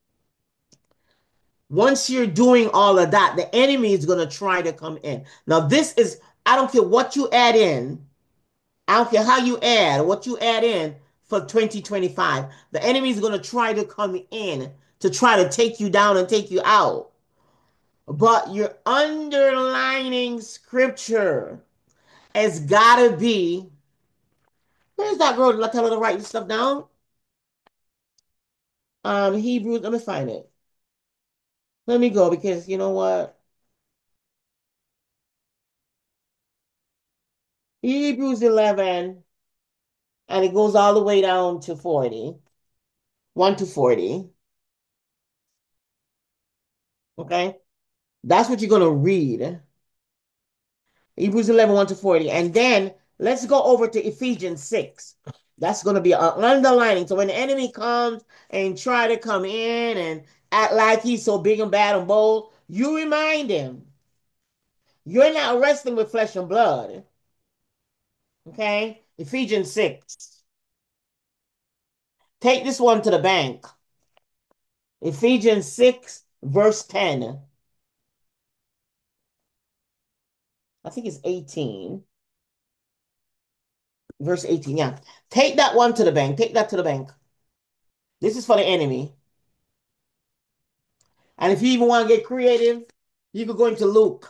once you're doing all of that, the enemy is going to try to come in. Now, this is, I don't care what you add in. I don't care how you add, what you add in for twenty twenty-five. The enemy is going to try to come in to try to take you down and take you out. But your underlining scripture has got to be, where's that girl that tell her to write this stuff down? Um, Hebrews, let me find it. Let me go because you know what? Hebrews eleven, and it goes all the way down to forty, one to forty. Okay. That's what you're going to read. Hebrews eleven, one to forty. And then let's go over to Ephesians six. That's going to be an underlining. So when the enemy comes and try to come in and act like he's so big and bad and bold, you remind him, you're not wrestling with flesh and blood. Okay? Ephesians six. Take this one to the bank. Ephesians six, verse ten. I think it's eighteen, verse eighteen. Yeah. Take that one to the bank. Take that to the bank. This is for the enemy. And if you even want to get creative, you could go into Luke.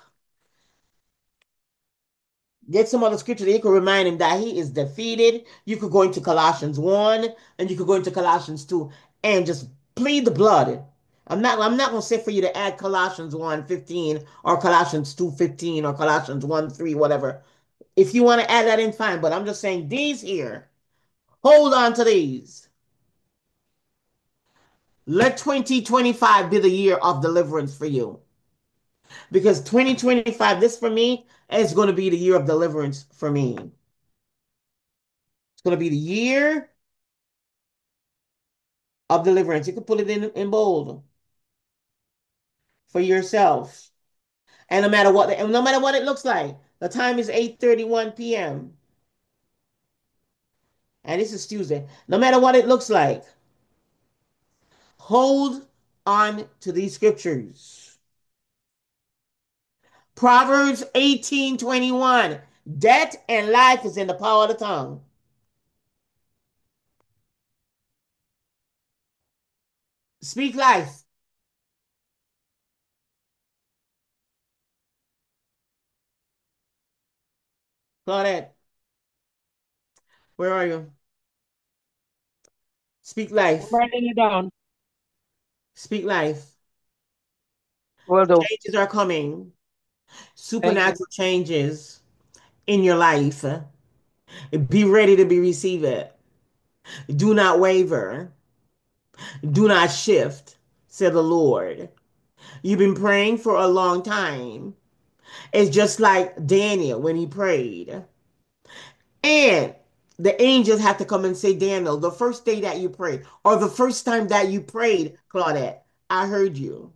Get some other scripture that you could remind him that he is defeated. You could go into Colossians one and you could go into Colossians two and just plead the blood. I'm not I'm not gonna say for you to add Colossians one fifteen or Colossians two fifteen or Colossians one three, whatever. If you want to add that in, fine. But I'm just saying these here, hold on to these. Let twenty twenty-five be the year of deliverance for you. Because twenty twenty-five, this for me, is going to be the year of deliverance for me. It's going to be the year of deliverance. You can put it in, in bold for yourself. And no matter what, and no matter what it looks like, the time is eight thirty-one p m And this is Tuesday. No matter what it looks like, hold on to these scriptures. Proverbs eighteen twenty-one. Death and life is in the power of the tongue. Speak life. Claudette, where are you? Speak I'm life. writing it down. Speak life. Will do. Changes are coming. Thank you. Supernatural changes in your life. Be ready to be receive it. Do not waver. Do not shift, said the Lord. You've been praying for a long time. It's just like Daniel when he prayed. And the angels have to come and say, Daniel, the first day that you prayed, or the first time that you prayed, Claudette, I heard you.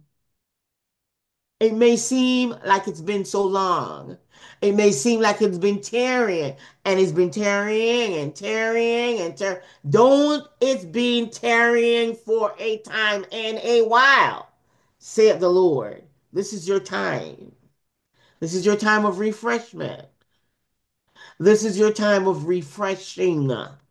It may seem like it's been so long. It may seem like it's been tarrying and it's been tarrying and tarrying and tarrying. Don't it's been tarrying for a time and a while, saith the Lord. This is your time. This is your time of refreshment. This is your time of refreshing,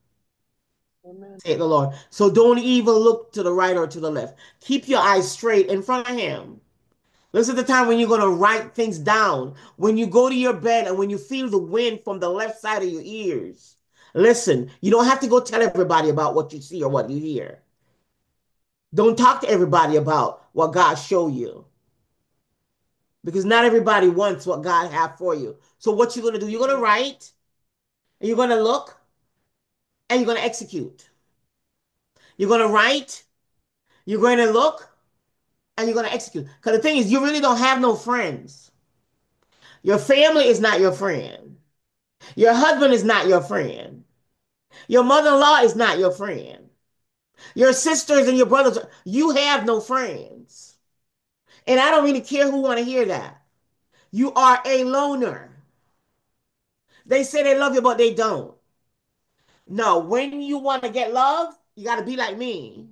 Amen. saith the Lord. So don't even look to the right or to the left. Keep your eyes straight in front of him. This is the time when you're going to write things down. When you go to your bed and when you feel the wind from the left side of your ears. Listen, you don't have to go tell everybody about what you see or what you hear. Don't talk to everybody about what God showed you because not everybody wants what God have for you. So what you're going to do, you're going to write and you're going to look and you're going to execute. You're going to write, you're going to look and you're going to execute. Because the thing is, you really don't have no friends. Your family is not your friend. Your husband is not your friend. Your mother-in-law is not your friend. Your sisters and your brothers, you have no friends. And I don't really care who want to hear that. You are a loner. They say they love you, but they don't. No, when you want to get love, you got to be like me.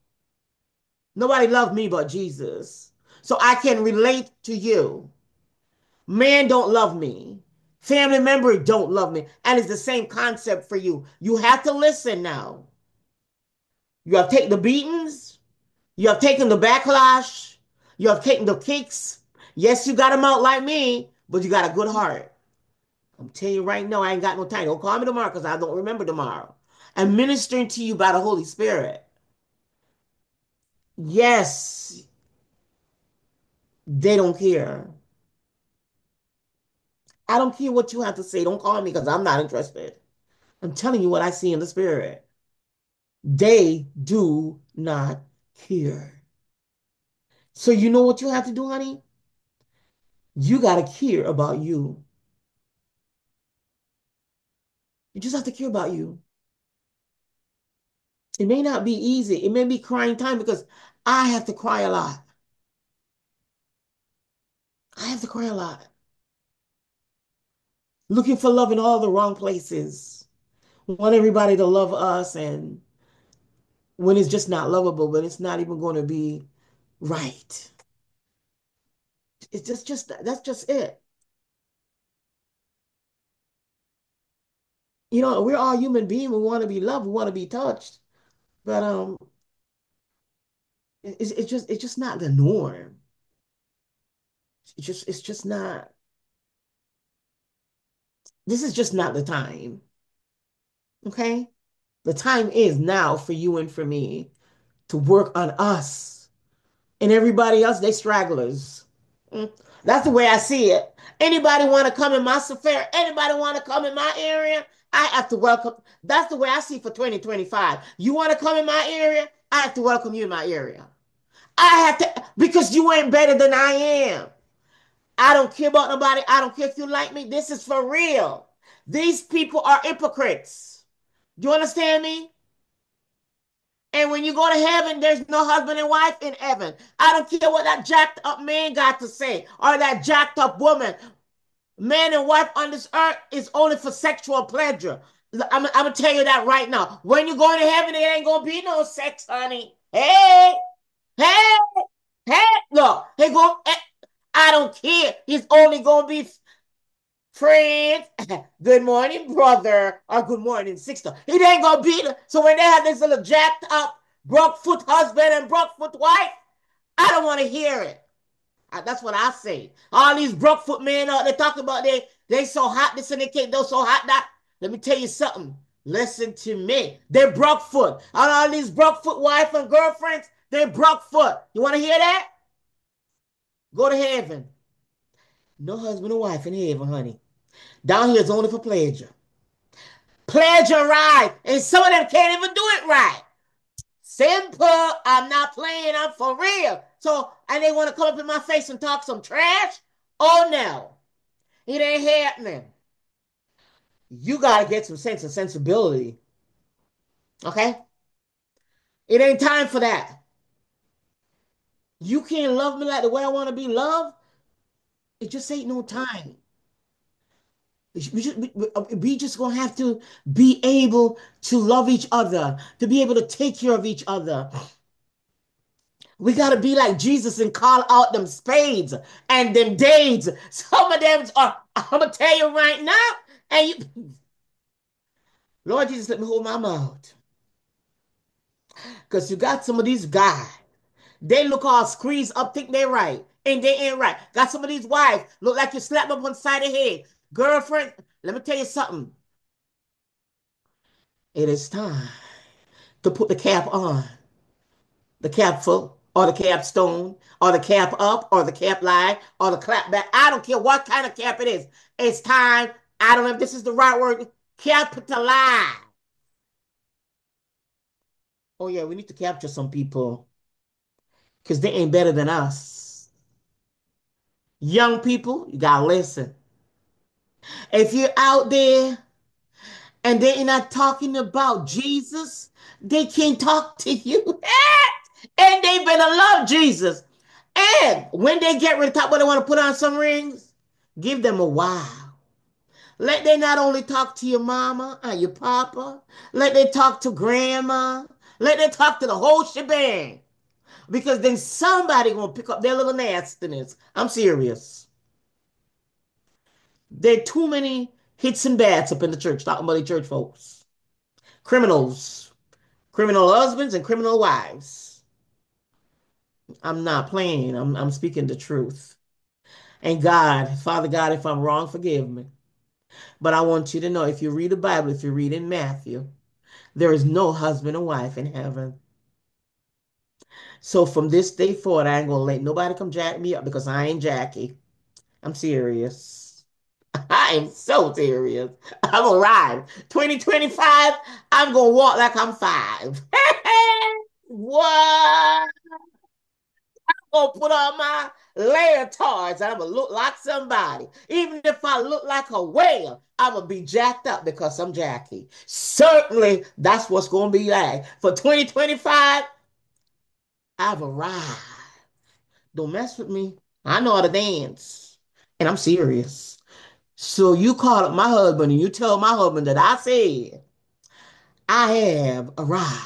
Nobody loved me but Jesus. So I can relate to you. Man don't love me. Family member don't love me. And it's the same concept for you. You have to listen now. You have taken the beatings. You have taken the backlash. You have taken the kicks. Yes, you got them out like me, but you got a good heart. I'm telling you right now, I ain't got no time. Don't call me tomorrow because I don't remember tomorrow. I'm ministering to you by the Holy Spirit. Yes, they don't care. I don't care what you have to say. Don't call me because I'm not interested. I'm telling you what I see in the spirit. They do not care. So you know what you have to do, honey? You got to care about you. You just have to care about you. It may not be easy. It may be crying time because I have to cry a lot. I have to cry a lot. Looking for love in all the wrong places. Want everybody to love us, and when it's just not lovable, but it's not even going to be right. It's just just that's just it. You know, we're all human beings. We want to be loved. We want to be touched. But um, it's it's just it's just not the norm. It's just it's just not. This is just not the time. Okay, the time is now for you and for me to work on us, and everybody else, they stragglers. Mm. That's the way I see it. Anybody want to come in my affair? Anybody want to come in my area? I have to welcome. That's the way I see for twenty twenty-five. You want to come in my area? I have to welcome you in my area. I have to, because you ain't better than I am. I don't care about nobody. I don't care if you like me. This is for real. These people are hypocrites. Do you understand me? And when you go to heaven, there's no husband and wife in heaven. I don't care what that jacked up man got to say or that jacked up woman. Man and wife on this earth is only for sexual pleasure. I'm, I'm going to tell you that right now. When you go to heaven, it ain't going to be no sex, honey. Hey, hey, hey. Look, he go, I don't care. He's only going to be friends. Good morning, brother. Or good morning, sister. He ain't going to be. So when they have this little jacked up, broke foot husband and broke foot wife, I don't want to hear it. That's what I say. All these Brookfoot men out they talk about they they so hot this and they can't they're so hot that. Let me tell you something. Listen to me. They're Brookfoot. All these Brookfoot wife and girlfriends, they're Brookfoot. You want to hear that? Go to heaven. No husband or wife in heaven, honey. Down here is only for pleasure. Pleasure right. And some of them can't even do it right. Simple. I'm not playing. I'm for real. So, and they want to come up in my face and talk some trash? Oh, no. It ain't happening. You got to get some sense and sensibility. Okay? It ain't time for that. You can't love me like the way I want to be loved. It just ain't no time. We just, we, we just gonna have to be able to love each other, to be able to take care of each other. We got to be like Jesus and call out them spades and them dates. Some of them are, I'm going to tell you right now. And you, Lord Jesus, let me hold my mouth. Because you got some of these guys, they look all screens up, think they're right, and they ain't right. Got some of these wives, look like you slap them up on the side of the head. Girlfriend, let me tell you something. It is time to put the cap on. The cap full, or the cap stone, or the cap up, or the cap line, or the clap back. I don't care what kind of cap it is. It's time. I don't know if this is the right word. Capitalize. Oh, yeah, we need to capture some people because they ain't better than us. Young people, you gotta listen. If you're out there and they're not talking about Jesus, they can't talk to you. And they better love Jesus. And when they get ready to talk about they want to put on some rings, give them a while. Let they not only talk to your mama and your papa, let they talk to grandma, let they talk to the whole shebang. Because then somebody gonna pick up their little nastiness. I'm serious. There are too many hits and bats up in the church, talking about the church folks. Criminals, criminal husbands and criminal wives. I'm not playing. I'm, I'm speaking the truth. And God, Father God, if I'm wrong, forgive me. But I want you to know if you read the Bible, if you read in Matthew, there is no husband and wife in heaven. So from this day forward, I ain't gonna let nobody come jack me up because I ain't Jackie. I'm serious. I am so serious. I'm gonna ride. twenty twenty-five, I'm gonna walk like I'm five. What? Gonna put on my leotards and I'm gonna look like somebody. Even if I look like a whale, I'm gonna be jacked up because I'm Jackie. Certainly, that's what's gonna be like. For twenty twenty-five, I've arrived. Don't mess with me. I know how to dance. And I'm serious. So you call up my husband and you tell my husband that I said, I have arrived.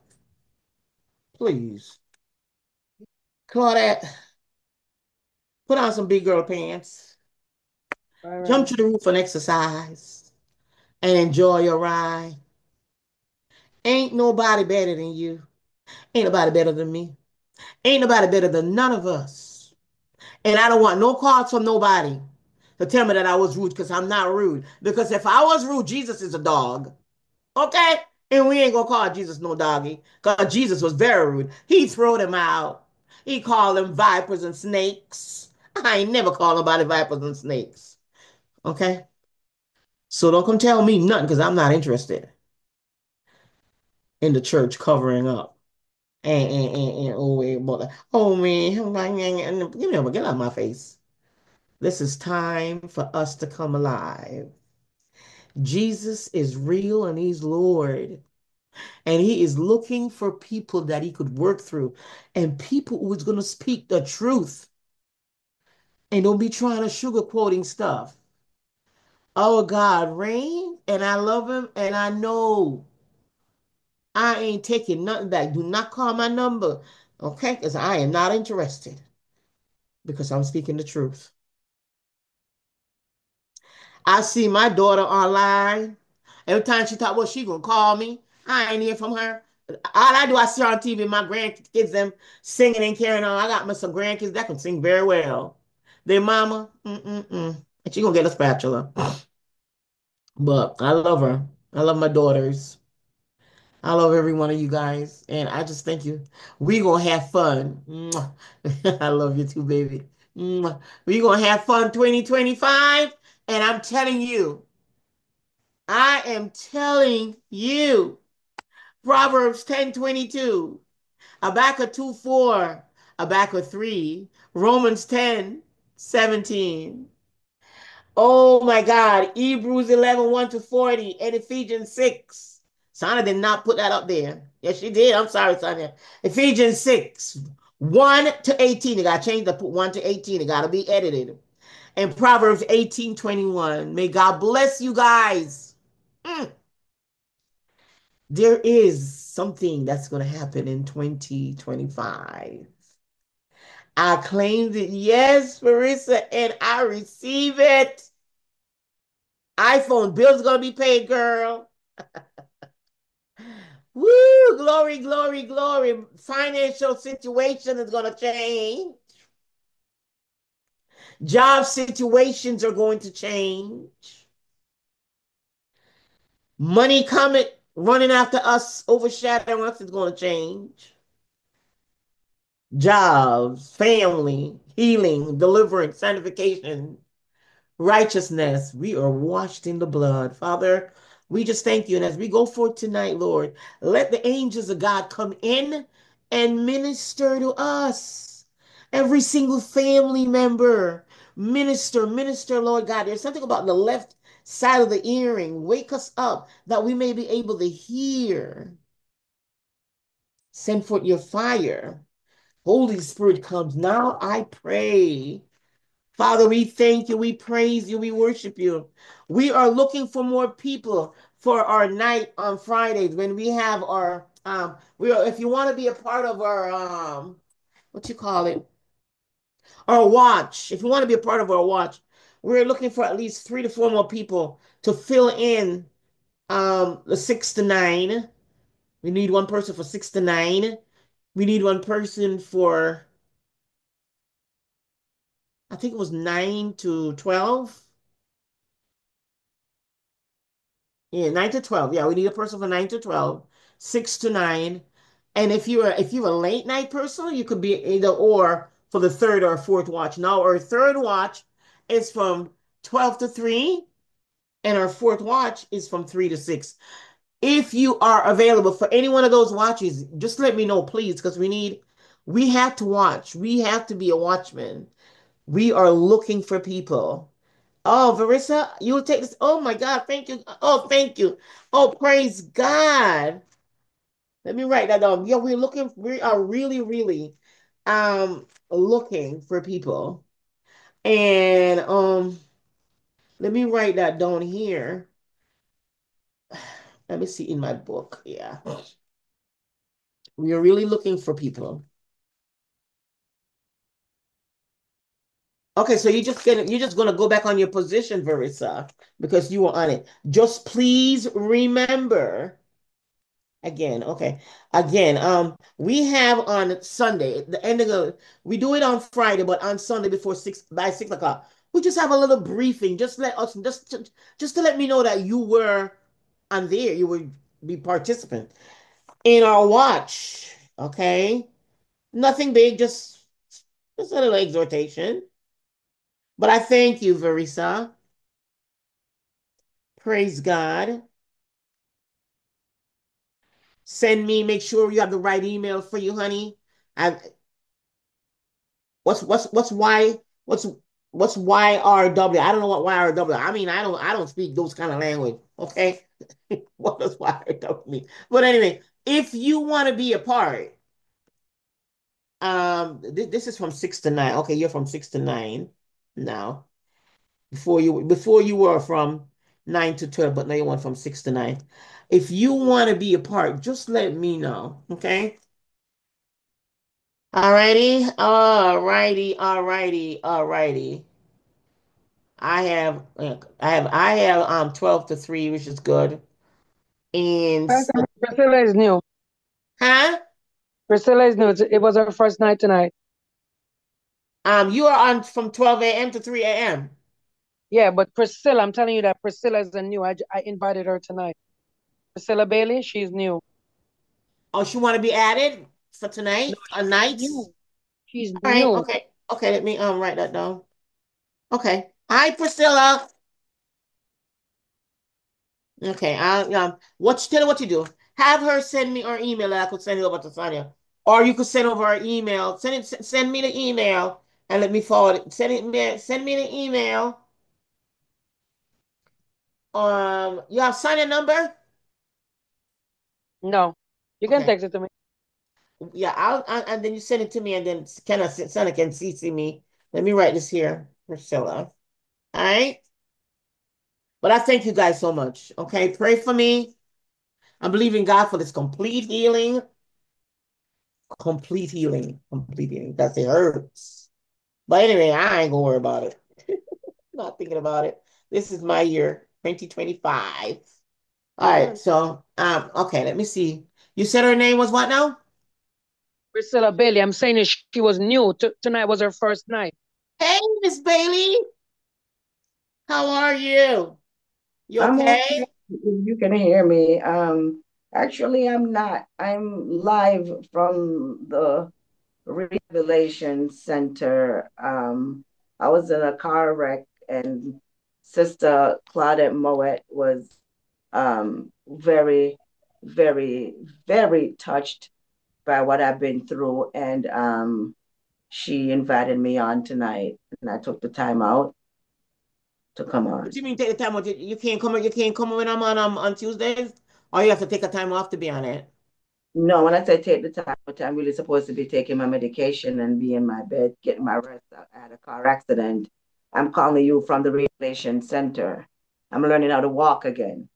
Please. Claudette, put on some big girl pants. All Jump right. to the roof and exercise. and enjoy your ride. Ain't nobody better than you. Ain't nobody better than me. Ain't nobody better than none of us. And I don't want no cards from nobody to tell me that I was rude because I'm not rude. Because if I was rude, Jesus is a dog. Okay? And we ain't gonna call Jesus no doggy. Because Jesus was very rude. He threw them out. He called them vipers and snakes. I ain't never called nobody vipers and snakes. Okay? So don't come tell me nothing because I'm not interested in the church covering up. And, and, and, and oh, wait, but, oh man, you know, get out of my face. This is time for us to come alive. Jesus is real and he's Lord. And he is looking for people that he could work through and people who is going to speak the truth and don't be trying to sugarcoating stuff. Oh, God reign and I love him and I know I ain't taking nothing back. Do not call my number, okay? Because I am not interested because I'm speaking the truth. I see my daughter online. Every time she thought, well, she gonna call me. I ain't hear from her. All I do, I see her on T V, my grandkids, them singing and carrying on. I got me some grandkids that can sing very well. Their mama, mm-mm-mm. And she gonna get a spatula. But I love her. I love my daughters. I love every one of you guys. And I just thank you. We gonna have fun. Mwah. I love you too, baby. Mwah. We gonna have fun twenty twenty-five. And I'm telling you, I am telling you, Proverbs ten twenty-two, Habakkuk two four, Habakkuk three, Romans ten seventeen. Oh my God, Hebrews eleven one to forty, and Ephesians six. Sonia did not put that up there. Yes, she did. I'm sorry, Sonia. Ephesians six, one to eighteen. It got changed to put one to eighteen. It got to be edited. And Proverbs eighteen twenty-one. May God bless you guys. Mm. There is something that's going to happen in twenty twenty-five. I claimed it. Yes, Marissa, and I receive it. iPhone bills going to be paid, girl. Woo! Glory, glory, glory. Financial situation is going to change. Job situations are going to change. Money coming, running after us, overshadowing us is going to change. Jobs, family, healing, deliverance, sanctification, righteousness. We are washed in the blood. Father, we just thank you. And as we go forth tonight, Lord, let the angels of God come in and minister to us. Every single family member, minister, minister, Lord God. There's something about the left side of the earring. Wake us up that we may be able to hear. Send forth your fire. Holy Spirit comes. Now I pray. Father, we thank you, we praise you, we worship you. We are looking for more people for our night on Fridays when we have our um we are, if you want to be a part of our um what you call it? Our watch. If you want to be a part of our watch, we're looking for at least three to four more people to fill in um the six to nine. We need one person for six to nine. We need one person for I think it was nine to twelve. Yeah, nine to twelve. Yeah, we need a person for nine to twelve, six to nine. And if you're if you're a late night person, you could be either or for the third or fourth watch. Now, our third watch is from twelve to three, and our fourth watch is from three to six. If you are available for any one of those watches, just let me know, please, because we need we have to watch. We have to be a watchman. We are looking for people. Oh, Verissa, you will take this. Oh my God, thank you. Oh, thank you. Oh, praise God. Let me write that down. Yeah, we're looking, we are really, really um looking for people. And um, let me write that down here. Let me see in my book. Yeah. We are really looking for people. Okay, so you just gonna you're just gonna go back on your position, Verissa, because you were on it. Just please remember again, okay. Again, um, we have on Sunday, at the end of the we do it on Friday, but on Sunday before six by six o'clock, we just have a little briefing. Just let us just to, just to let me know that you were on there, you would be participant in our watch. Okay. Nothing big, just just a little exhortation. But I thank you, Verissa. Praise God. Send me, make sure you have the right email for you, honey. I what's what's what's why what's what's Y R W? I don't know what Y R W. I mean, I don't I don't speak those kind of language. Okay. What does Y R W mean? But anyway, if you want to be a part, um, th this is from six to nine. Okay, you're from six to nine now. Before you before you were from nine to twelve, but now you want from six to nine. If you want to be a part, just let me know. Okay. Alrighty, alrighty, alrighty, alrighty. I have, I have, I have um twelve to three, which is good. And Pastor, Priscilla is new. huh? Priscilla is new. It's- It was her first night tonight. Um, you are on from twelve a m to three a m. Yeah, but Priscilla, I'm telling you that Priscilla is a new. I, j- I invited her tonight. Priscilla Bailey, she's new. Oh, she want to be added for No, tonight on she's nights? new. She's All right, new. okay, okay. Let me um write that down. Okay. Hi, Priscilla. Okay, I um, what tell her what you do. Have her send me her email, and I could send it over to Sonia, or you could send over her email. Send it, send me the email, and let me forward it. Send it, me, send me the email. Um, you have Sonia number? No, you can Okay, text it to me. yeah, I'll, I, and then you send it to me, and then can I Sonia can C C me. Let me write this here, Priscilla. All right, but I thank you guys so much. Okay, pray for me. I'm believing God for this complete healing, complete healing, complete healing. Because it hurts. But anyway, I ain't gonna worry about it. Not thinking about it. This is my year, twenty twenty-five. All right, Amen. so um, okay, let me see. You said her name was what now? Priscilla Bailey, I'm saying it, she was new. T- tonight was her first night. Hey, Miss Bailey, how are you? You I'm okay okay? if you can hear me. Um, actually, I'm not. I'm live from the Rehabilitation Center. Um, I was in a car wreck, and Sister Claudette Moet was um, very, very, very touched by what I've been through, and um, she invited me on tonight, and I took the time out to come What on. you mean take the time off? You you can't come. You can't come when I'm on um, on Tuesdays, or you have to take a time off to be on it. No, when I say take the time, I'm really supposed to be taking my medication and be in my bed, getting my rest. I had a car accident. I'm calling you from the rehabilitation center. I'm learning how to walk again.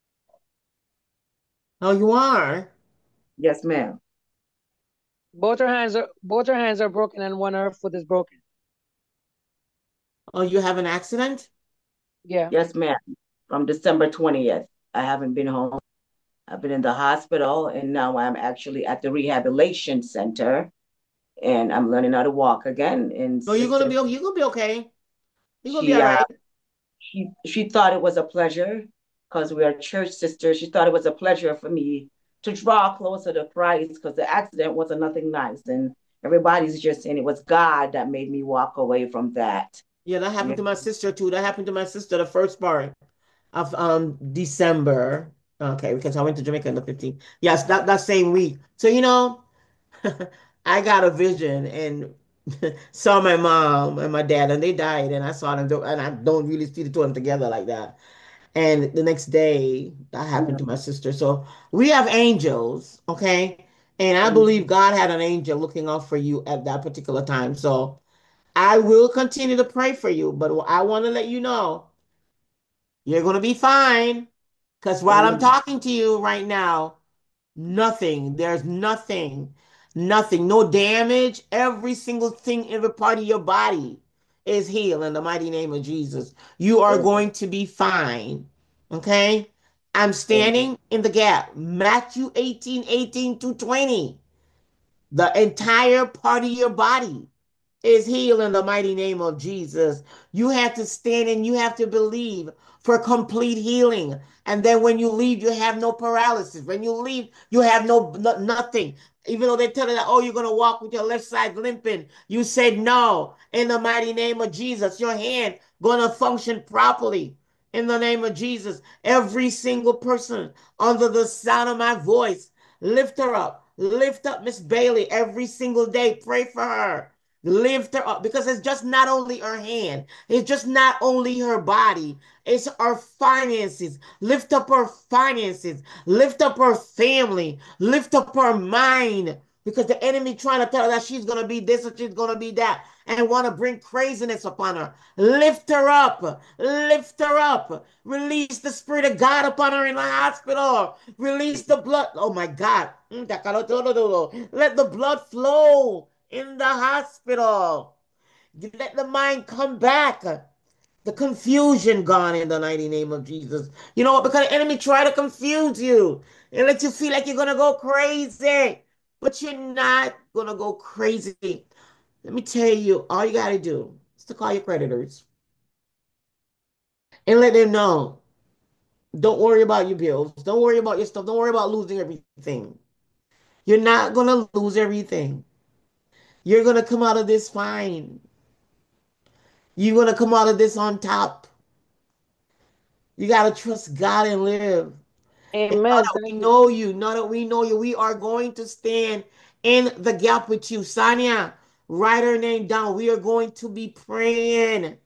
Oh, you are. Yes, ma'am. Both her hands are both her hands are broken and one of her foot is broken. Oh, you have an accident? Yeah. Yes, ma'am. From December twentieth. I haven't been home. I've been in the hospital, and now I'm actually at the rehabilitation center, and I'm learning how to walk again. And No, you're gonna sister, be. You're gonna be okay. You're gonna be she all uh, right. she she thought it was a pleasure because we are church sisters. She thought it was a pleasure for me to draw closer to Christ because the accident wasn't nothing nice, and everybody's just saying it was God that made me walk away from that. Yeah, that Yeah. happened to my sister too. That happened to my sister the first part of um December. Okay, because I went to Jamaica on the fifteenth. Yes, that, that same week. So you know, I got a vision and saw my mom and my dad, and they died, and I saw them, do- and I don't really see the two of them together like that. And the next day, that happened to my sister. So we have angels, okay? And I believe God had an angel looking out for you at that particular time. So I will continue to pray for you, but I want to let you know you're going to be fine. Because while I'm Amen. talking to you right now, nothing, there's nothing, nothing, no damage. Every single thing, every part of your body is healed in the mighty name of Jesus. You are Yes. going to be fine. Okay? I'm Amen. standing in the gap. Matthew eighteen, eighteen to twenty. The entire part of your body is healed in the mighty name of Jesus. You have to stand and you have to believe for complete healing. And then when you leave, you have no paralysis. When you leave, you have no, no nothing. Even though they tell you that, oh, you're going to walk with your left side limping, you said no. In the mighty name of Jesus, your hand going to function properly. In the name of Jesus, every single person under the sound of my voice, lift her up. Lift up Miss Bailey every single day. Pray for her. Lift her up because it's just not only her hand, it's just not only her body, it's her finances. Lift up her finances, lift up her family, lift up her mind because the enemy trying to tell her that she's going to be this or she's going to be that and want to bring craziness upon her. Lift her up, lift her up, release the spirit of God upon her in the hospital, release the blood. Oh my God. Let the blood flow in the hospital. You let the mind come back. The confusion gone in the mighty name of Jesus. You know what? Because the enemy try to confuse you and let you feel like you're gonna go crazy, but you're not gonna go crazy. Let me tell you, all you gotta do is to call your creditors and let them know. Don't worry about your bills. Don't worry about your stuff. Don't worry about losing everything. You're not gonna lose everything. You're gonna come out of this fine. You're going to come out of this on top. You got to trust God and live. And now Amen. that we Thank you. know you, now that we know you, we are going to stand in the gap with you. Sanya, write her name down. We are going to be praying.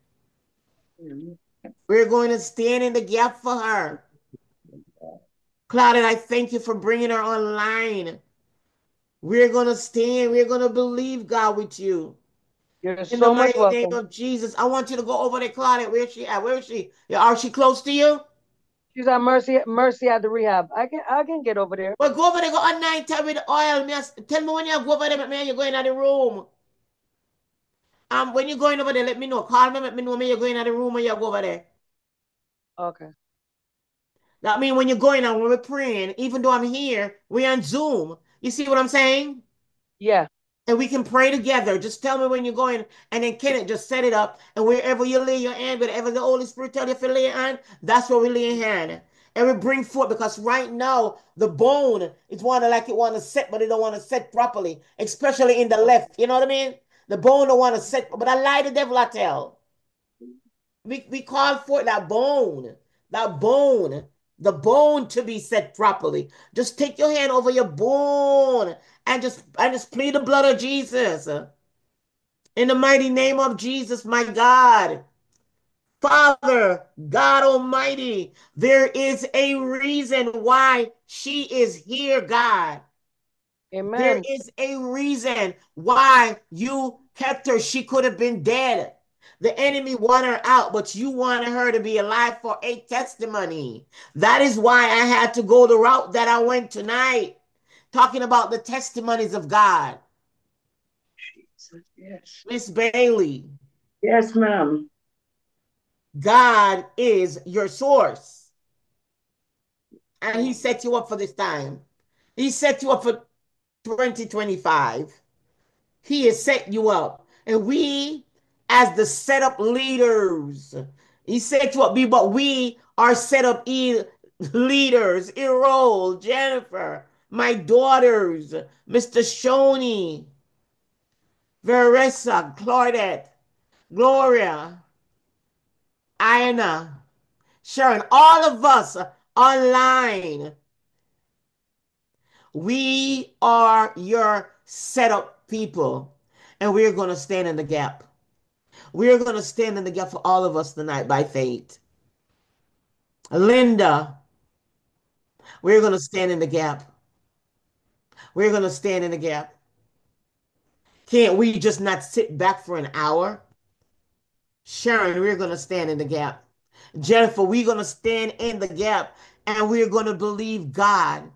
We're going to stand in the gap for her. Claudette, I thank you for bringing her online. We're going to stand. We're going to believe God with you. You're In the so much mighty name welcome. of Jesus, I want you to go over there, Claudette. Where is she at? Where is she? Are she close to you? She's at Mercy Mercy at the rehab. I can I can get over there. Well, go over there, go anoint her with oil. Me as- tell me when you go over there, make me you're going to the room. Um, when you're going over there, let me know. Call me, let me know when you're going to the room when you go over there. Okay. That means when you're going on, when we're praying, even though I'm here, we're on Zoom. You see what I'm saying? Yeah. And we can pray together. Just tell me when you're going, and then Kenneth just set it up. And wherever you lay your hand, wherever the Holy Spirit tell you to lay your hand, that's where we lay your hand. And we bring forth because right now the bone is one like it want to set, but it don't want to set properly, especially in the Okay. left. You know what I mean? The bone don't want to set, but I lie the devil, I tell. We we call for that bone, that bone, the bone to be set properly. Just take your hand over your bone and just and just plead the blood of Jesus. In the mighty name of Jesus, my God. Father, God Almighty, there is a reason why she is here, God. There Amen. is a reason why you kept her. She could have been dead. The enemy wanted her out, but you wanted her to be alive for a testimony. That is why I had to go the route that I went tonight, talking about the testimonies of God. Jesus, yes. Miss Bailey, Yes, ma'am. God is your source, and He set you up for this time. He set you up for twenty twenty-five. He has set you up. And we, as the setup leaders, he set you up, but we are set up e- leaders. Errol, Jennifer, my daughters, Mister Shoney, Veressa, Claudette, Gloria, Anna, Sharon, all of us online. We are your setup people, and we're going to stand in the gap. We're going to stand in the gap for all of us tonight by faith. Linda, we're going to stand in the gap. We're going to stand in the gap. Can't we just not sit back for an hour? Sharon, we're going to stand in the gap. Jennifer, we're going to stand in the gap and we're going to believe God.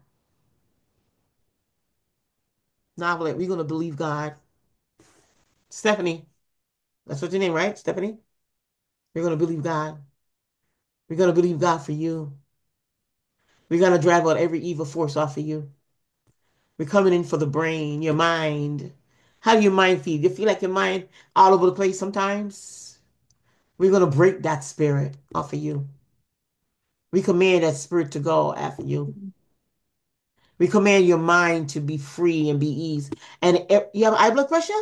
Novelet, we're going to believe God. Stephanie, That's what your name, right, Stephanie? We're gonna believe God. We're gonna believe God for you. We're gonna drive out every evil force off of you. We're coming in for the brain, your mind. How do your mind feel? You feel like your mind all over the place sometimes? We're gonna break that spirit off of you. We command that spirit to go after you. We command your mind to be free and be easy. And e- you have high blood pressure?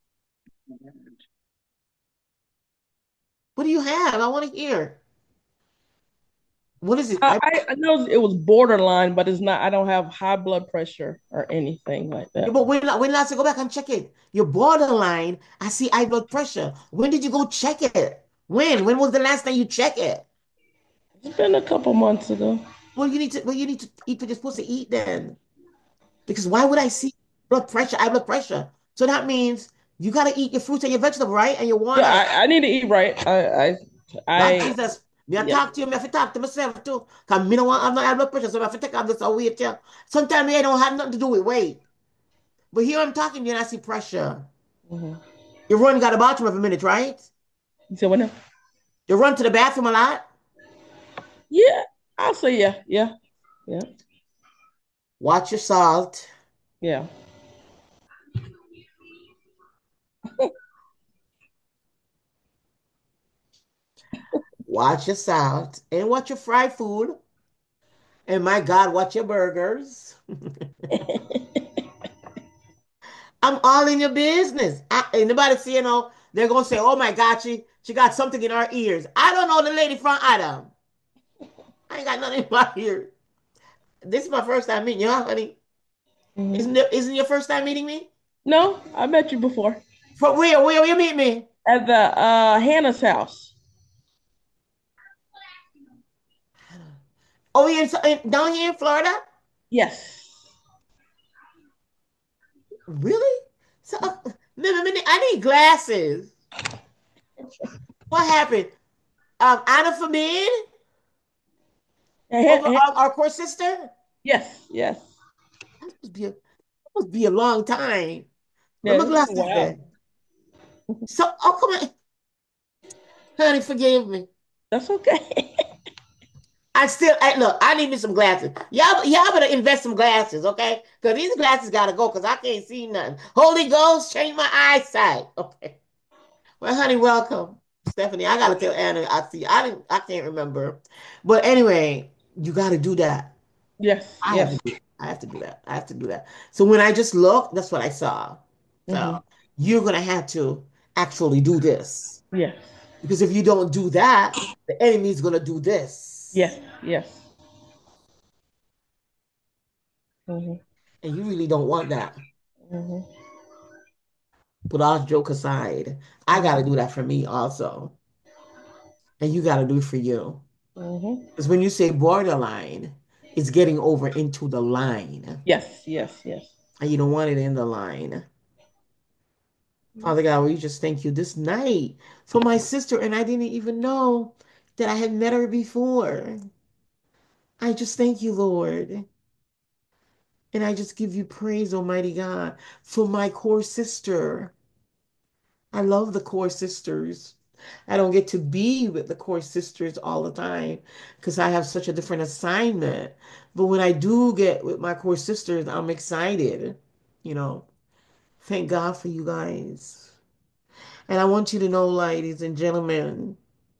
What do you have? I want to hear. What is it? I, I, I I know it was borderline, but it's not. I don't have high blood pressure or anything like yeah, that. but when, when last I go back and check it? You're borderline. I see high blood pressure. When did you go check it? When? When was the last time you check it? It's been a couple months ago. Well, you need to. Well, you need to eat what you're supposed to eat then. Because why would I see blood pressure, high blood pressure? So that means you got to eat your fruits and your vegetable, right? And your Yeah, water. I, I need to eat right. I I Lord I Jesus, me I yeah. talk to you, me have to talk to myself too. Because me no want, I'm not high blood pressure, so I have to take off this weight here. Sometimes me I don't have nothing to do with weight. But here I'm talking to you and I see pressure. Mhm. You run, got a bathroom every minute, right? You said what now? You run to the bathroom a lot. Yeah, I'll say yeah, yeah, yeah, Watch your salt. yeah. Watch your salt. And watch your fried food. And my God, watch your burgers. I'm all in your business. I, anybody see, you know, they're going to say, oh my God, she, she got something in her ears. I don't know the lady from Adam. I ain't got nothing in my ear. This is my first time meeting you, huh, honey? Isn't Mhm. it, isn't your first time meeting me? No, I met you before For where? Where you meet me? at the uh Hannah's house. Oh, you in, in, down here in Florida? Yes. Really? So, uh, minute, minute, I need glasses. What happened? Um, Anna Famin And Han- over Han- our, our core sister? yes, yes. That must be a, that must be a long time. Where Yeah, my it's been a glasses while. at? So, oh, come on. Honey, forgive me. That's okay. I still, I, look, I need me some glasses. Y'all, y'all better invest some glasses, okay? Because these glasses got to go because I can't see nothing. Holy Ghost, change my eyesight. Okay. Well, honey, welcome. Stephanie, I got to tell Anna, I see, I didn't, I can't remember. But anyway, you got to do that. Yes, I have to yes. do, I have to do that. I have to do that. So when I just looked, that's what I saw. So Hmm. you're going to have to actually do this. Yes, Because if you don't do that, the enemy's going to do yes, this. yes. Hmm. And you really don't want that. Hmm. But all joke aside, I got to Hmm. do that for me also. And you got to do it for you. Hmm. Because when you say borderline, it's getting over into the line. Yes, yes, yes. And you don't want it in the line. Father God, we just thank you this night for my sister. And I didn't even know that I had met her before. I just thank you, Lord. And I just give you praise, Almighty God, for my core sister. I love the core sisters. I don't get to be with the core sisters all the time because I have such a different assignment. But when I do get with my core sisters, I'm excited. You know, thank God for you guys. And I want you to know, ladies and gentlemen,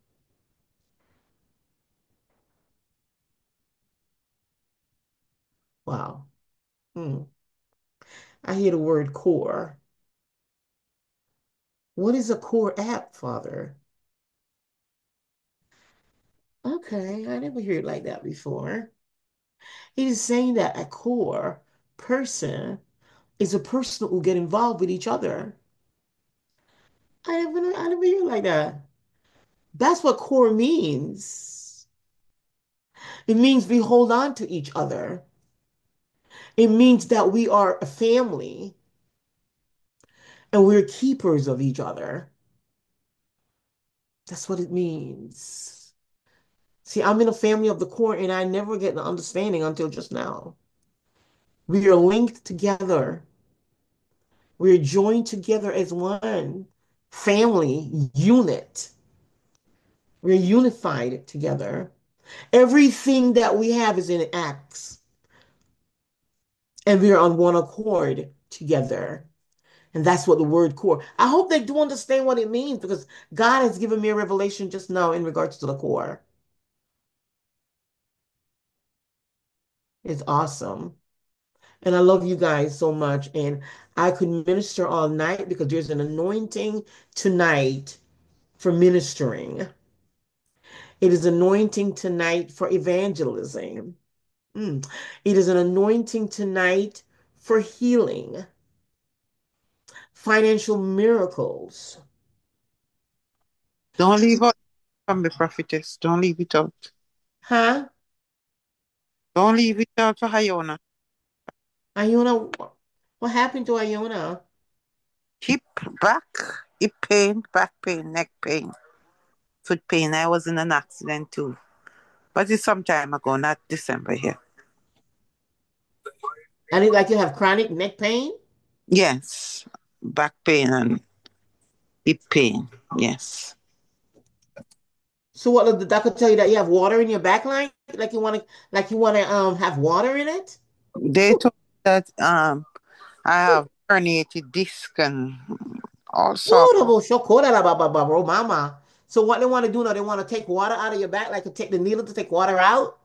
wow. Hmm. I hear the word core. What is a core app, Father? Okay, I never heard it like that before. It is saying that a core person is a person who get involved with each other. I never, I never hear it like that. That's what core means. It means we hold on to each other. It means that we are a family and we're keepers of each other. That's what it means. See, I'm in a family of the core and I never get the understanding until just now. We are linked together. We're joined together as one family unit. We're unified together. Everything that we have is in Acts, and we are on one accord together. And that's what the word core. I hope they do understand what it means because God has given me a revelation just now in regards to the core. It's awesome. And I love you guys so much. And I could minister all night because there's an anointing tonight for ministering. It is anointing tonight for evangelism. Mm. It is an anointing tonight for healing, financial miracles. Don't leave out from the prophetess. Don't leave it out. Huh? Don't leave it out for Iona. Iona, what happened to Iona? Hip, back, hip pain, back pain, neck pain, foot pain. I was in an accident too. But it's some time ago, not December here. And it like you have chronic neck pain? Yes. Back pain and hip pain. Yes. So what did the doctor tell you that you have water in your back line? Like you want to like you want to um have water in it? They told me that um I have herniated disc and all sorts. Ooh, the shokora la ba ba ba bro, mama. So what they want to do now? They want to take water out of your back, like to take the needle to take water out?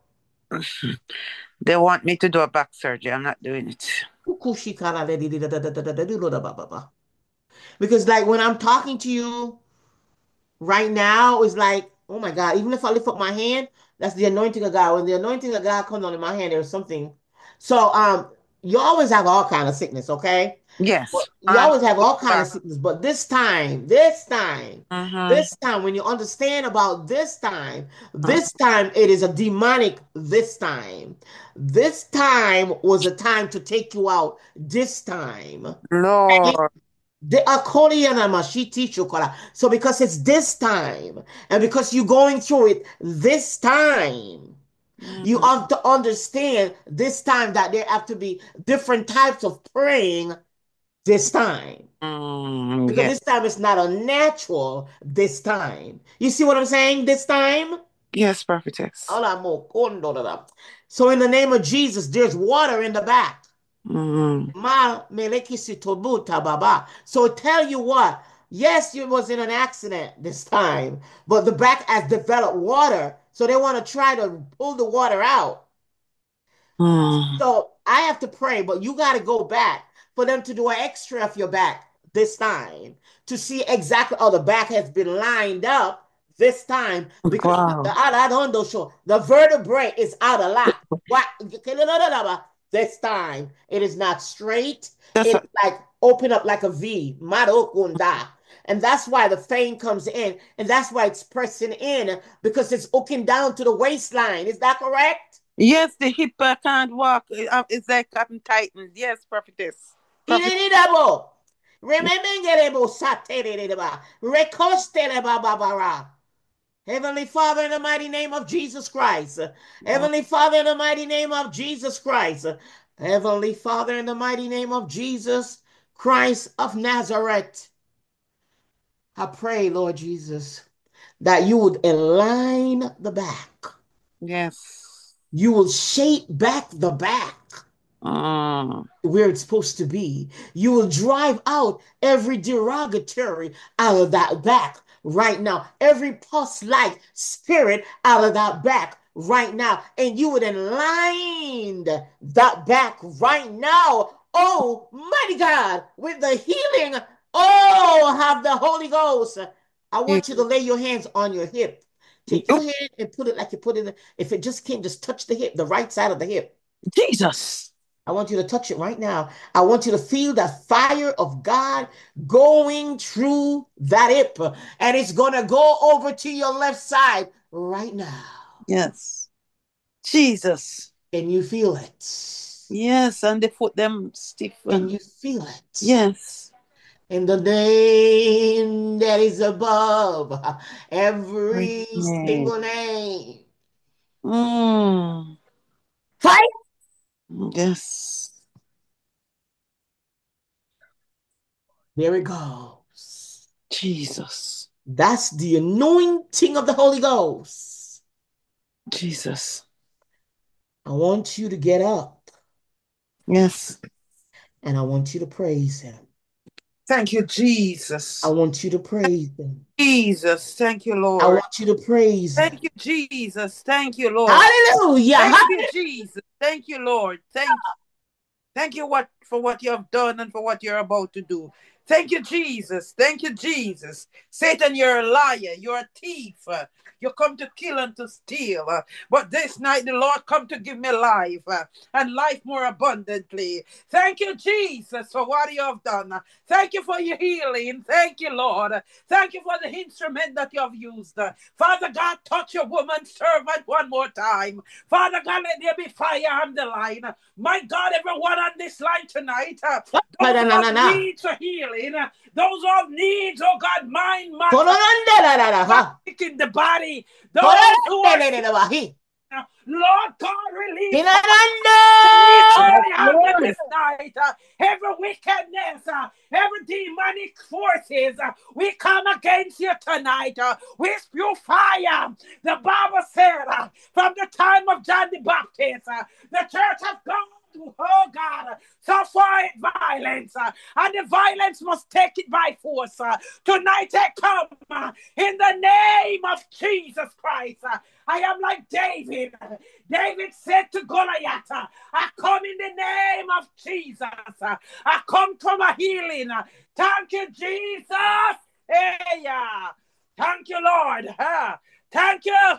They want me to do a back surgery. I'm not doing it. Ukushikara le di di da da da da da da di lo da ba ba ba. Because like when I'm talking to you right now, it's like, oh my God, even if I lift up my hand, that's the anointing of God. When the anointing of God comes on my hand, there's something. So um, you always have all kind of sickness, okay? Well, Yes. you And always have all kind of sickness, but this time, this time, mm-hmm. this time, when you understand about this time, this time it is a demonic this time. This time was a time to take you out this time. Lord. The Akoriana she teach you kola. So because it's this time, and because you're going through it this time, you Mm-hmm. have to understand this time that there have to be different types of praying this time. Mm, Because yes. this time it's not a natural this time. You see what I'm saying? This time? Yes, prophetess. So in the name of Jesus, there's water in the back. Mm. Ma melekisitobuta baba. So tell you what, yes, you was in an accident this time, but the back has developed water, so they want to try to pull the water out. Mm. So I have to pray, but you got to go back for them to do an X-ray of your back this time to see exactly how the back has been lined up this time because the, Wow. the, the vertebrae is out of line. What? This time it is not straight. That's It's a, like open up like a V. Marokunda. And that's why the vein comes in, and that's why it's pressing in because it's hooking down to the waistline. Is that correct? yes, the hip I can't walk. Uh, It's like I'm tightened. Yes, prophetess. Prophet. Ininidabo. Rememberebo satereba. Rekosteleba babara. Heavenly Father, in the mighty name of Jesus Christ. Heavenly Father, in the mighty name of Jesus Christ. Heavenly Father, in the mighty name of Jesus Christ of Nazareth. I pray, Lord Jesus, that you would align the back. Yes. You will shape back the back Mm. where it's supposed to be. You will drive out every derogatory out of that back right now, every pus like spirit out of that back right now, and you would align that back right now. Oh, mighty God, with the healing. Oh, have the Holy Ghost. I want you to lay your hands on your hip. Take your Oh, hand and put it like you put it in. If it just can't, just touch the hip, the right side of the hip. Jesus. I want you to touch it right now. I want you to feel that fire of God going through that hip, and it's going to go over to your left side right now. Yes. Jesus. And you feel it. Yes, and the foot them stiff. And And you feel it. yes. In the name that is above every Name. single name. Mm. Fire! Yes. There it goes. Jesus. That's the anointing of the Holy Ghost. Jesus. I want you to get up. Yes. And I want you to praise him. Thank you, Jesus. I want you to praise him. Jesus. Thank you, Lord. I want you to praise him. Thank you, Jesus. Thank you, Lord. Hallelujah. Thank Hallelujah. you, Jesus. Thank you, Lord. Thank you. Thank you what, for what you have done and for what you're about to do. Thank you, Jesus. Thank you, Jesus. Satan, you're a liar. You're a thief. Uh, You come to kill and to steal. Uh, But this night, the Lord come to give me life uh, and life more abundantly. Thank you, Jesus, for what you have done. Uh, Thank you for your healing. Thank you, Lord. Uh, Thank you for the instrument that you have used. Uh, Father God, touch your woman servant one more time. Father God, let there be fire on the line. My God, everyone on this line tonight, uh, those who have needs of healing, uh, those who have needs, oh God, mind, matter, in the body, those who are sick, uh, Lord God, release release Yes, fire under Lord. this night. Uh, every wickedness, uh, every demonic forces, uh, we come against you tonight. Uh, we spew fire. The Bible said, uh, from the time of John the Baptist, uh, the church has gone. Oh God, suffer violence, uh, and the violence must take it by force. Uh, tonight I come uh, in the name of Jesus Christ. Uh, I am like David. David said to Goliath, uh, I come in the name of Jesus. Uh, I come from a healing. Uh, Thank you, Jesus. Hey, yeah. Thank you, Lord. Uh, Thank you.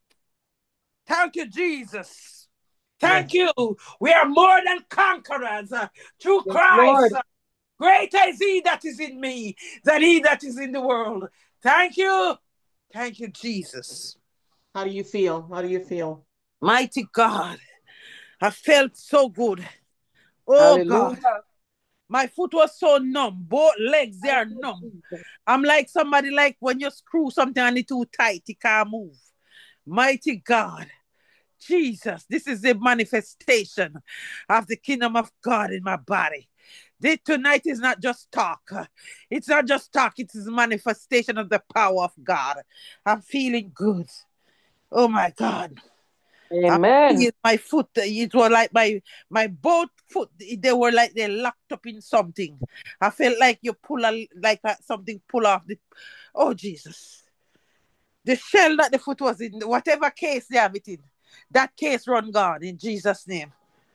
Thank you, Jesus. Thank Yes. you. We are more than conquerors uh, through Yes, Christ. Lord. Uh, Greater is he that is in me than he that is in the world. Thank you. Thank you, Jesus. How do you feel? How do you feel? Mighty God. I felt so good. Oh God. Hallelujah. My foot was so numb. Both legs, they Thank are you, numb. Jesus. I'm like somebody like when you screw something and it's too tight, it can't move. Mighty God. Jesus, this is the manifestation of the kingdom of God in my body. This tonight is not just talk. It's not just talk. It is manifestation of the power of God. I'm feeling good. Oh my God. I'm Amen. feeling my foot. It was like my my both foot. They were like they locked up in something. I felt like you pull a, like a, something pull off the. Oh Jesus. The shell that the foot was in, whatever case they have it in, that case run gone in Jesus' name.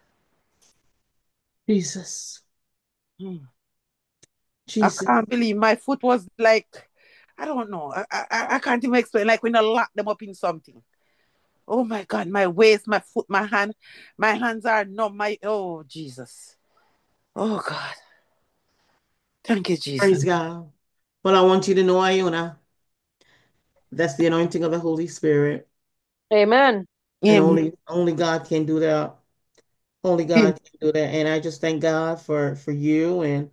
Jesus. Hmm. I Jesus. can't believe my foot was like, I don't know. I, I, I can't even explain. Like when I lock them up in something. Oh my God, my waist, my foot, my hand, my hands are numb. My oh Jesus. Oh God. Thank you, Praise Jesus. God. Well, I want you to know, Iona, that's the anointing of the Holy Spirit. Amen. And Amen. only only God can do that. Only God can do that. And I just thank God for, for you and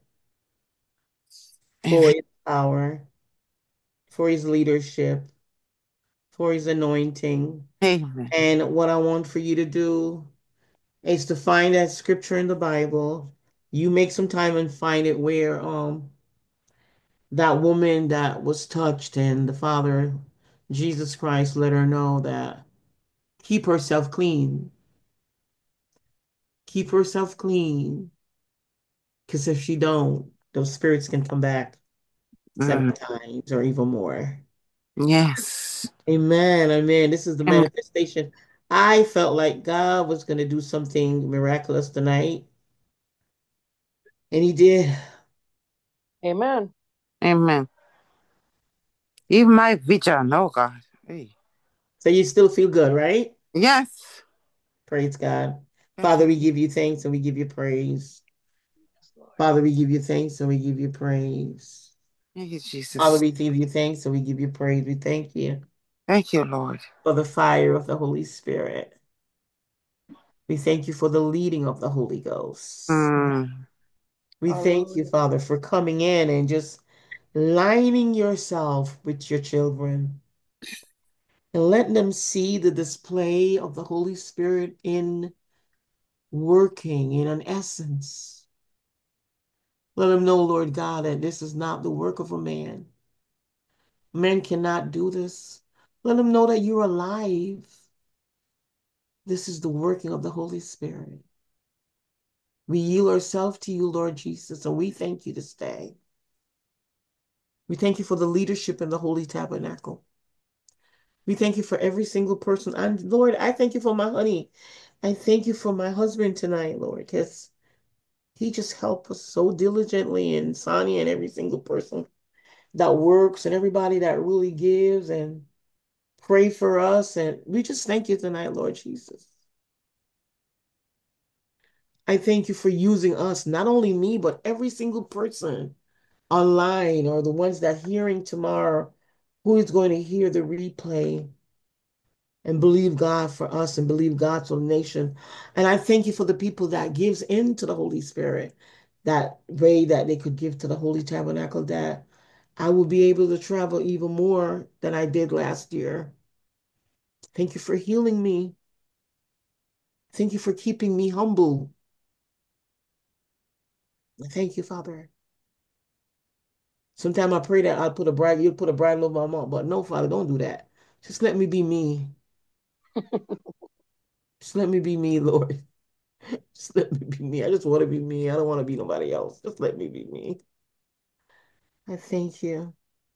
for Amen. his power, for his leadership, for his anointing. Amen. And what I want for you to do is to find that scripture in the Bible. You make some time and find it where um that woman that was touched and the Father, Jesus Christ, let her know that keep herself clean. Keep herself clean. Because if she don't, those spirits can come back seven Mm. times or even more. Yes. Amen. Amen. This is the Amen. manifestation. I felt like God was going to do something miraculous tonight, and he did. Amen. Amen. Even my vision, oh God. Hey. So you still feel good, right? Yes. Praise God. Thank Father, you. we give you thanks and we give you praise. Yes, Lord. Father, we give you thanks and we give you praise. Thank you, Father, Jesus. we give you thanks and we give you praise. We thank you Thank you, Lord. for the fire of the Holy Spirit. We thank you for the leading of the Holy Ghost. Mm. We thank you, Hallelujah. Father, for coming in and just lining yourself with your children and letting them see the display of the Holy Spirit in working in an essence. Let them know, Lord God, that this is not the work of a man, Men cannot do this. Let them know that you're alive. This is the working of the Holy Spirit. We yield ourselves to you, Lord Jesus, and we thank you this day. We thank you for the leadership in the Holy Tabernacle. We thank you for every single person. And Lord, I thank you for my honey. I thank you for my husband tonight, Lord, because he just helped us so diligently, and Sonia and every single person that works and everybody that really gives and pray for us. And we just thank you tonight, Lord Jesus. I thank you for using us, not only me, but every single person online or the ones that hearing tomorrow who is going to hear the replay and believe God for us and believe God for the nation. And I thank you for the people that gives into the Holy Spirit, that way that they could give to the Holy Tabernacle, that I will be able to travel even more than I did last year. Thank you for healing me. Thank you for keeping me humble. Thank you, Father. Sometimes I pray that I'll put a bride, you'll put a bridle over my mom, but no, Father, don't do that. Just let me be me. Just let me be me, Lord. Just let me be me. I just want to be me. I don't want to be nobody else. Just let me be me. I thank you.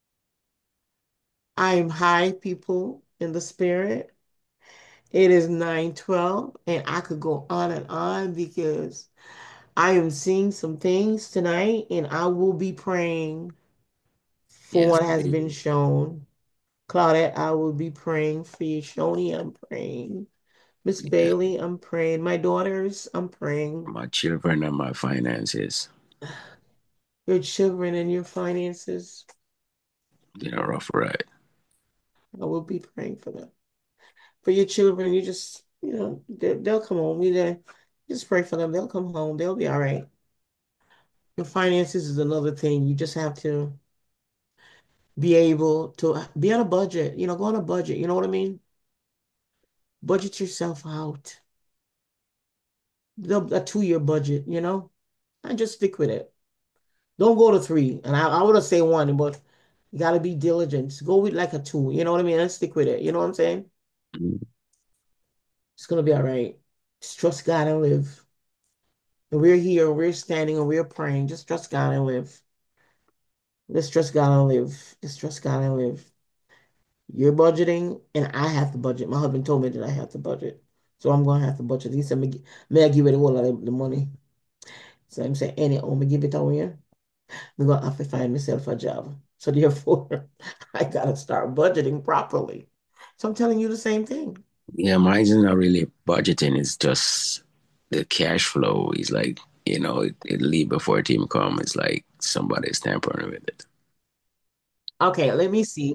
I am high, people, in the spirit. It is nine twelve, and I could go on and on because I am seeing some things tonight, and I will be praying for Yes, what has been please. shown. Claudette, I will be praying for you. Shoni, I'm praying. Miss Yeah. Bailey, I'm praying. My daughters, I'm praying. My children and my finances. Your children and your finances, Been a rough ride. I will be praying for them. For your children, you just, you know, they, they'll come home. You know, just pray for them. They'll come home. They'll be all right. Your finances is another thing. You just have to be able to be on a budget. You know, go on a budget. You know what I mean? Budget yourself out. The- A two-year budget, you know, and just stick with it. Don't go to three. And I, I would have say one, but you got to be diligent. Go with like a two. You know what I mean? And stick with it. You know what I'm saying? Mm. It's gonna be all right. Just trust God and live. And we're here, we're standing, and we're praying. Just trust God and live. Let's trust God and live. Let's trust God and live. You're budgeting, and I have to budget. My husband told me that I have to budget. So I'm gonna have to budget. He said, may, may I give it a whole lot of the money? So I'm saying, any, I'm gonna give it away. I'm gonna have to find myself a job. So therefore, I gotta start budgeting properly. So I'm telling you the same thing. Yeah, mine's not really budgeting. It's just the cash flow is like, you know, it, it leave before it even come. It's like somebody's tampering with it. Okay, let me see.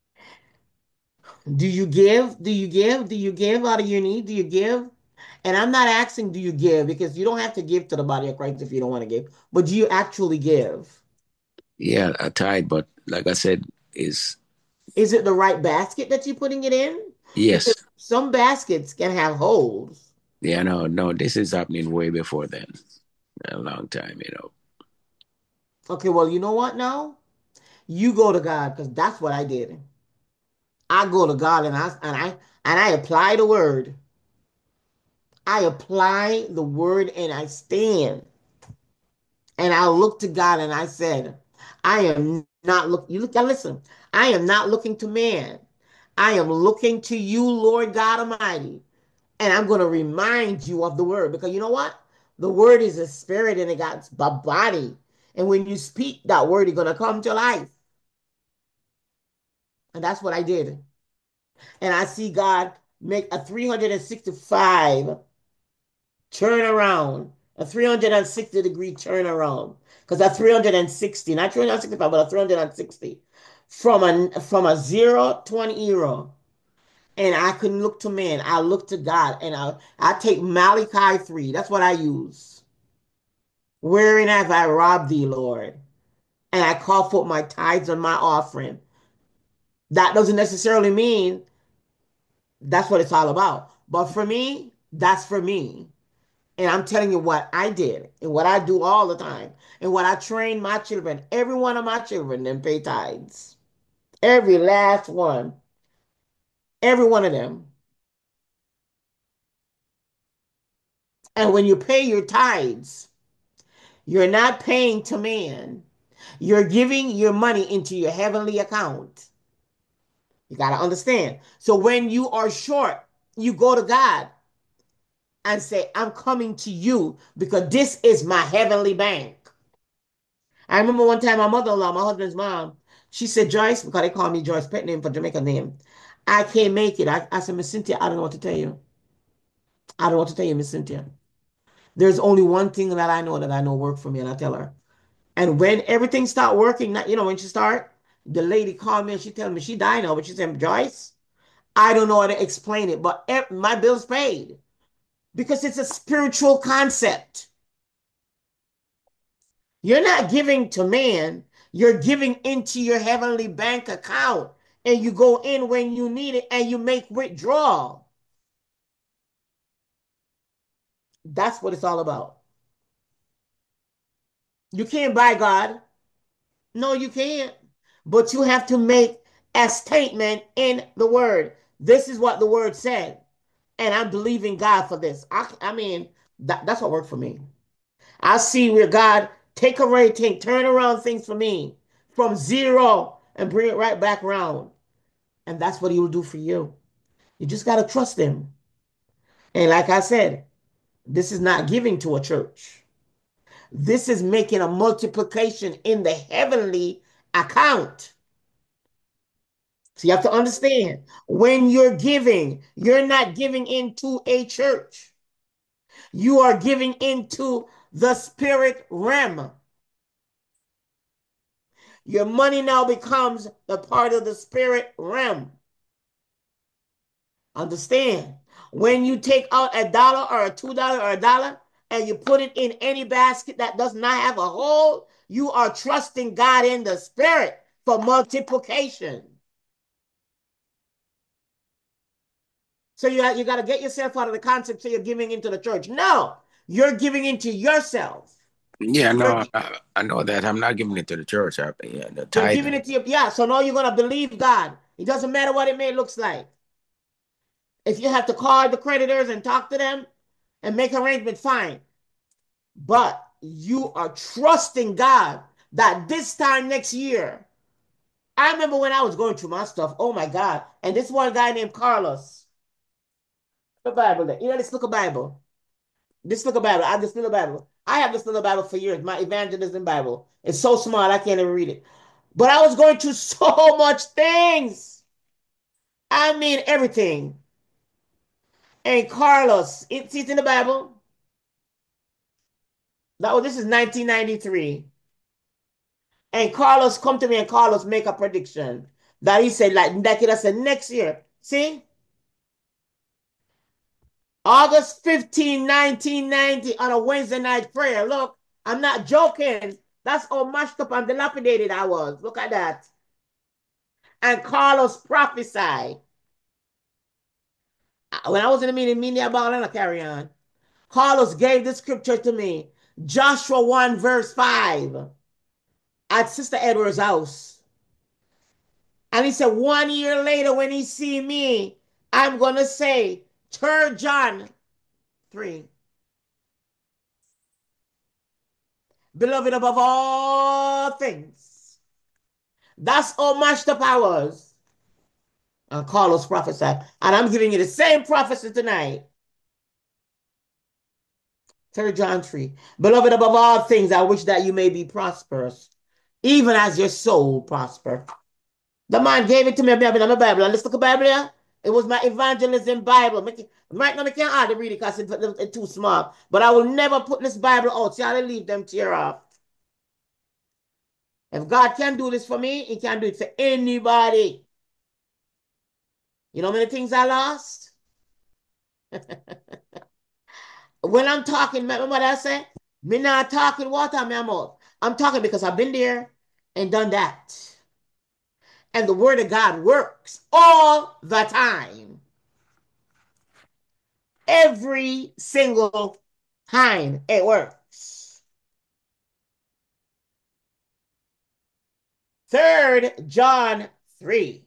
Do you give? Do you give? Do you give out of your need? Do you give? And I'm not asking, do you give? Because you don't have to give to the body of Christ if you don't want to give. But do you actually give? Yeah, I tied, but like I said, is Is it the right basket that you're putting it in? Because yes. some baskets can have holes. Yeah, no, no, this is happening way before then. A long time, you know. Okay, well, you know what now? You go to God because that's what I did. I go to God and I and I and I apply the word. I apply the word and I stand. And I looked to God and I said, I am not look you look listen, I am not looking to man. I am looking to you, Lord God Almighty. And I'm going to remind you of the word because you know what? The word is a spirit and it got a body. And when you speak that word, it's going to come to life. And that's what I did. And I see God make a three hundred sixty-five turnaround, a three hundred sixty degree turnaround. Because a three hundred sixty, not three hundred sixty-five, but a three hundred sixty from a from a zero to an hero. And I couldn't look to man. I look to God. And I, I take Malachi three. That's what I use. Wherein have I robbed thee, Lord? And I call forth my tithes and my offering. That doesn't necessarily mean that's what it's all about. But for me, that's for me. And I'm telling you what I did and what I do all the time and what I train my children, every one of my children, then pay tithes. Every last one. Every one of them. And when you pay your tithes, you're not paying to man. You're giving your money into your heavenly account. You got to understand. So when you are short, you go to God and say, I'm coming to you because this is my heavenly bank. I remember one time my mother-in-law, my husband's mom, she said, Joyce, because they call me Joyce, pet name for Jamaica name. I can't make it. I, I said, Miss Cynthia, I don't know what to tell you. I don't know what to tell you, Miss Cynthia. There's only one thing that I know that I know work for me, and I tell her. And when everything start working, not, you know, when she start, the lady called me and she tell me she died now, but she said, Joyce, I don't know how to explain it, but ev- my bill's paid because it's a spiritual concept. You're not giving to man, you're giving into your heavenly bank account, and you go in when you need it and you make withdrawal. That's what it's all about. You can't buy God. No, you can't. But you have to make a statement in the word. This is what the word said. And I'm believing God for this. I, I mean, that, that's what worked for me. I see where God take away, take, turn around things for me from zero and bring it right back around. And that's what he will do for you. You just got to trust him. And like I said, this is not giving to a church. This is making a multiplication in the heavenly account. So you have to understand when you're giving, you're not giving into a church. You are giving into the spirit realm. Your money now becomes the part of the spirit realm. Understand? When you take out a dollar or a two dollar or a dollar and you put it in any basket that does not have a hole, you are trusting God in the spirit for multiplication. So you, you got to get yourself out of the concept so you're giving into the church. No, you're giving into yourself. Yeah, You're, no, I, I know that. I'm not giving it to the church. I, yeah, the you're giving tithing. it to your, yeah, so now you're going to believe God. It doesn't matter what it may looks like. If you have to call the creditors and talk to them and make arrangements, fine. But you are trusting God that this time next year, I remember when I was going through my stuff, oh my God. And this one guy named Carlos, the Bible, there. You know, this little Bible. This little Bible. I have this little Bible. I have this little Bible for years, my evangelism Bible. It's so small, I can't even read it. But I was going through so much things. I mean, everything. And Carlos, it's, it's in the Bible. That was, this is nineteen ninety-three. And Carlos come to me and Carlos make a prediction that he said, like, that kid, I said, next year. See? August fifteenth, nineteen ninety on a Wednesday night prayer. Look, I'm not joking. That's how mashed up and dilapidated I was. Look at that. And Carlos prophesied. When I was in the meeting, me and about carry on. Carlos gave the scripture to me. Joshua one, verse five. At Sister Edwards' house. And he said, one year later, when he see me, I'm going to say, Third John three. Beloved above all things. That's how mashed up I was. And Carlos prophesied. And I'm giving you the same prophecy tonight. Third John three. Beloved above all things, I wish that you may be prosperous, even as your soul prosper. The man gave it to me. I've been on my Bible. And let's look at Bible here. It was my evangelism Bible. Right now, I can't hardly read it because it's too small. But I will never put this Bible out. See how they leave them tear off. If God can do this for me, he can do it for anybody. You know how many things I lost? When I'm talking, remember what I said? Me not talking water in my mouth. I'm talking because I've been there and done that. And the word of God works all the time. Every single time it works. Third John three.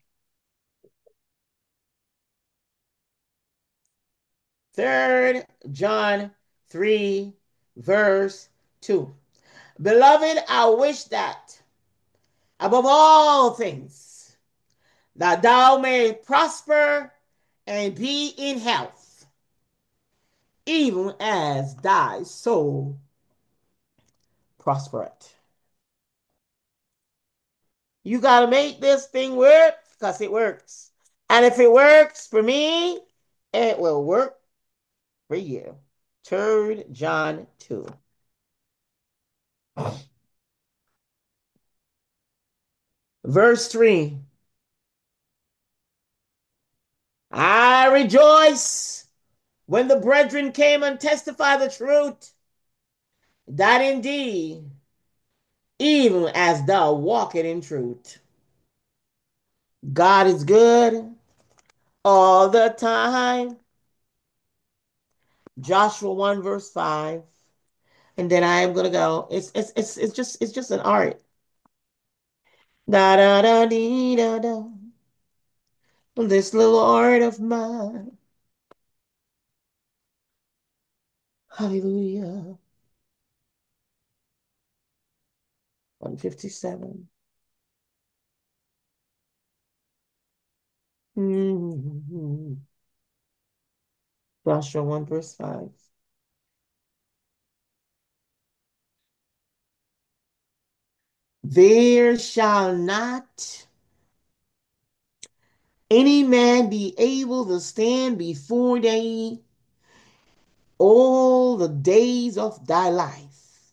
Third John three, verse two. Beloved, I wish that above all things that thou may prosper and be in health, even as thy soul prospereth. You got to make this thing work because it works. And if it works for me, it will work for you. Third John two. Verse three. I rejoice when the brethren came and testified the truth, that indeed, even as thou walkest in truth. God is good all the time. Joshua one, verse five. And then I am gonna go. It's it's it's it's just it's just an art. Da da da dee da da. This little art of mine. Hallelujah. one fifty-seven. Mm-hmm. Joshua one, verse five. There shall not any man be able to stand before thee all the days of thy life,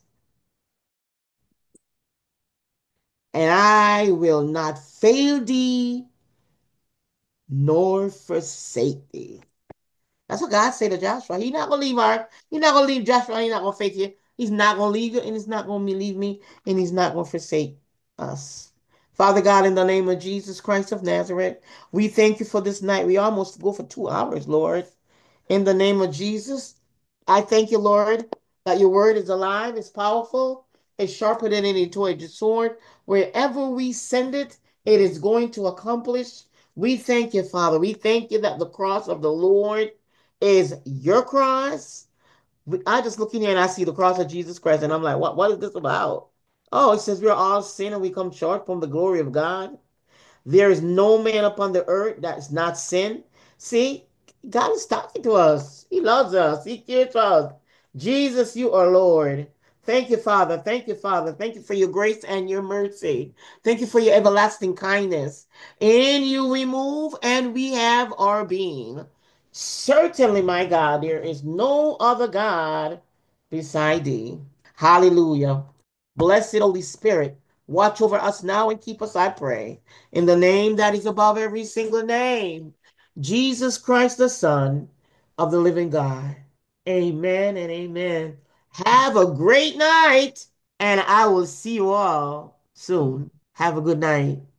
and I will not fail thee nor forsake thee. That's what God said to Joshua. He's not gonna leave our, he's not gonna leave Joshua, he's not gonna fake you. He's not gonna leave you, and he's not gonna leave me, and he's not gonna forsake us. Father God, in the name of Jesus Christ of Nazareth, we thank you for this night. We almost go for two hours, Lord. In the name of Jesus, I thank you, Lord, that your word is alive, it's powerful, it's sharper than any two-edged sword. Wherever we send it, it is going to accomplish. We thank you, Father. We thank you that the cross of the Lord is your cross. I just look in here and I see the cross of Jesus Christ, and I'm like, what, what is this about? Oh, it says we're all sin and we come short from the glory of God. There is no man upon the earth that's not sin. See, God is talking to us. He loves us. He cares for us. Jesus, you are Lord. Thank you, Father. Thank you, Father. Thank you for your grace and your mercy. Thank you for your everlasting kindness. In you we move and we have our being. Certainly, my God, there is no other God beside thee. Hallelujah. Blessed Holy Spirit, watch over us now and keep us, I pray. In the name that is above every single name, Jesus Christ, the Son of the living God. Amen and amen. Have a great night, and I will see you all soon. Have a good night.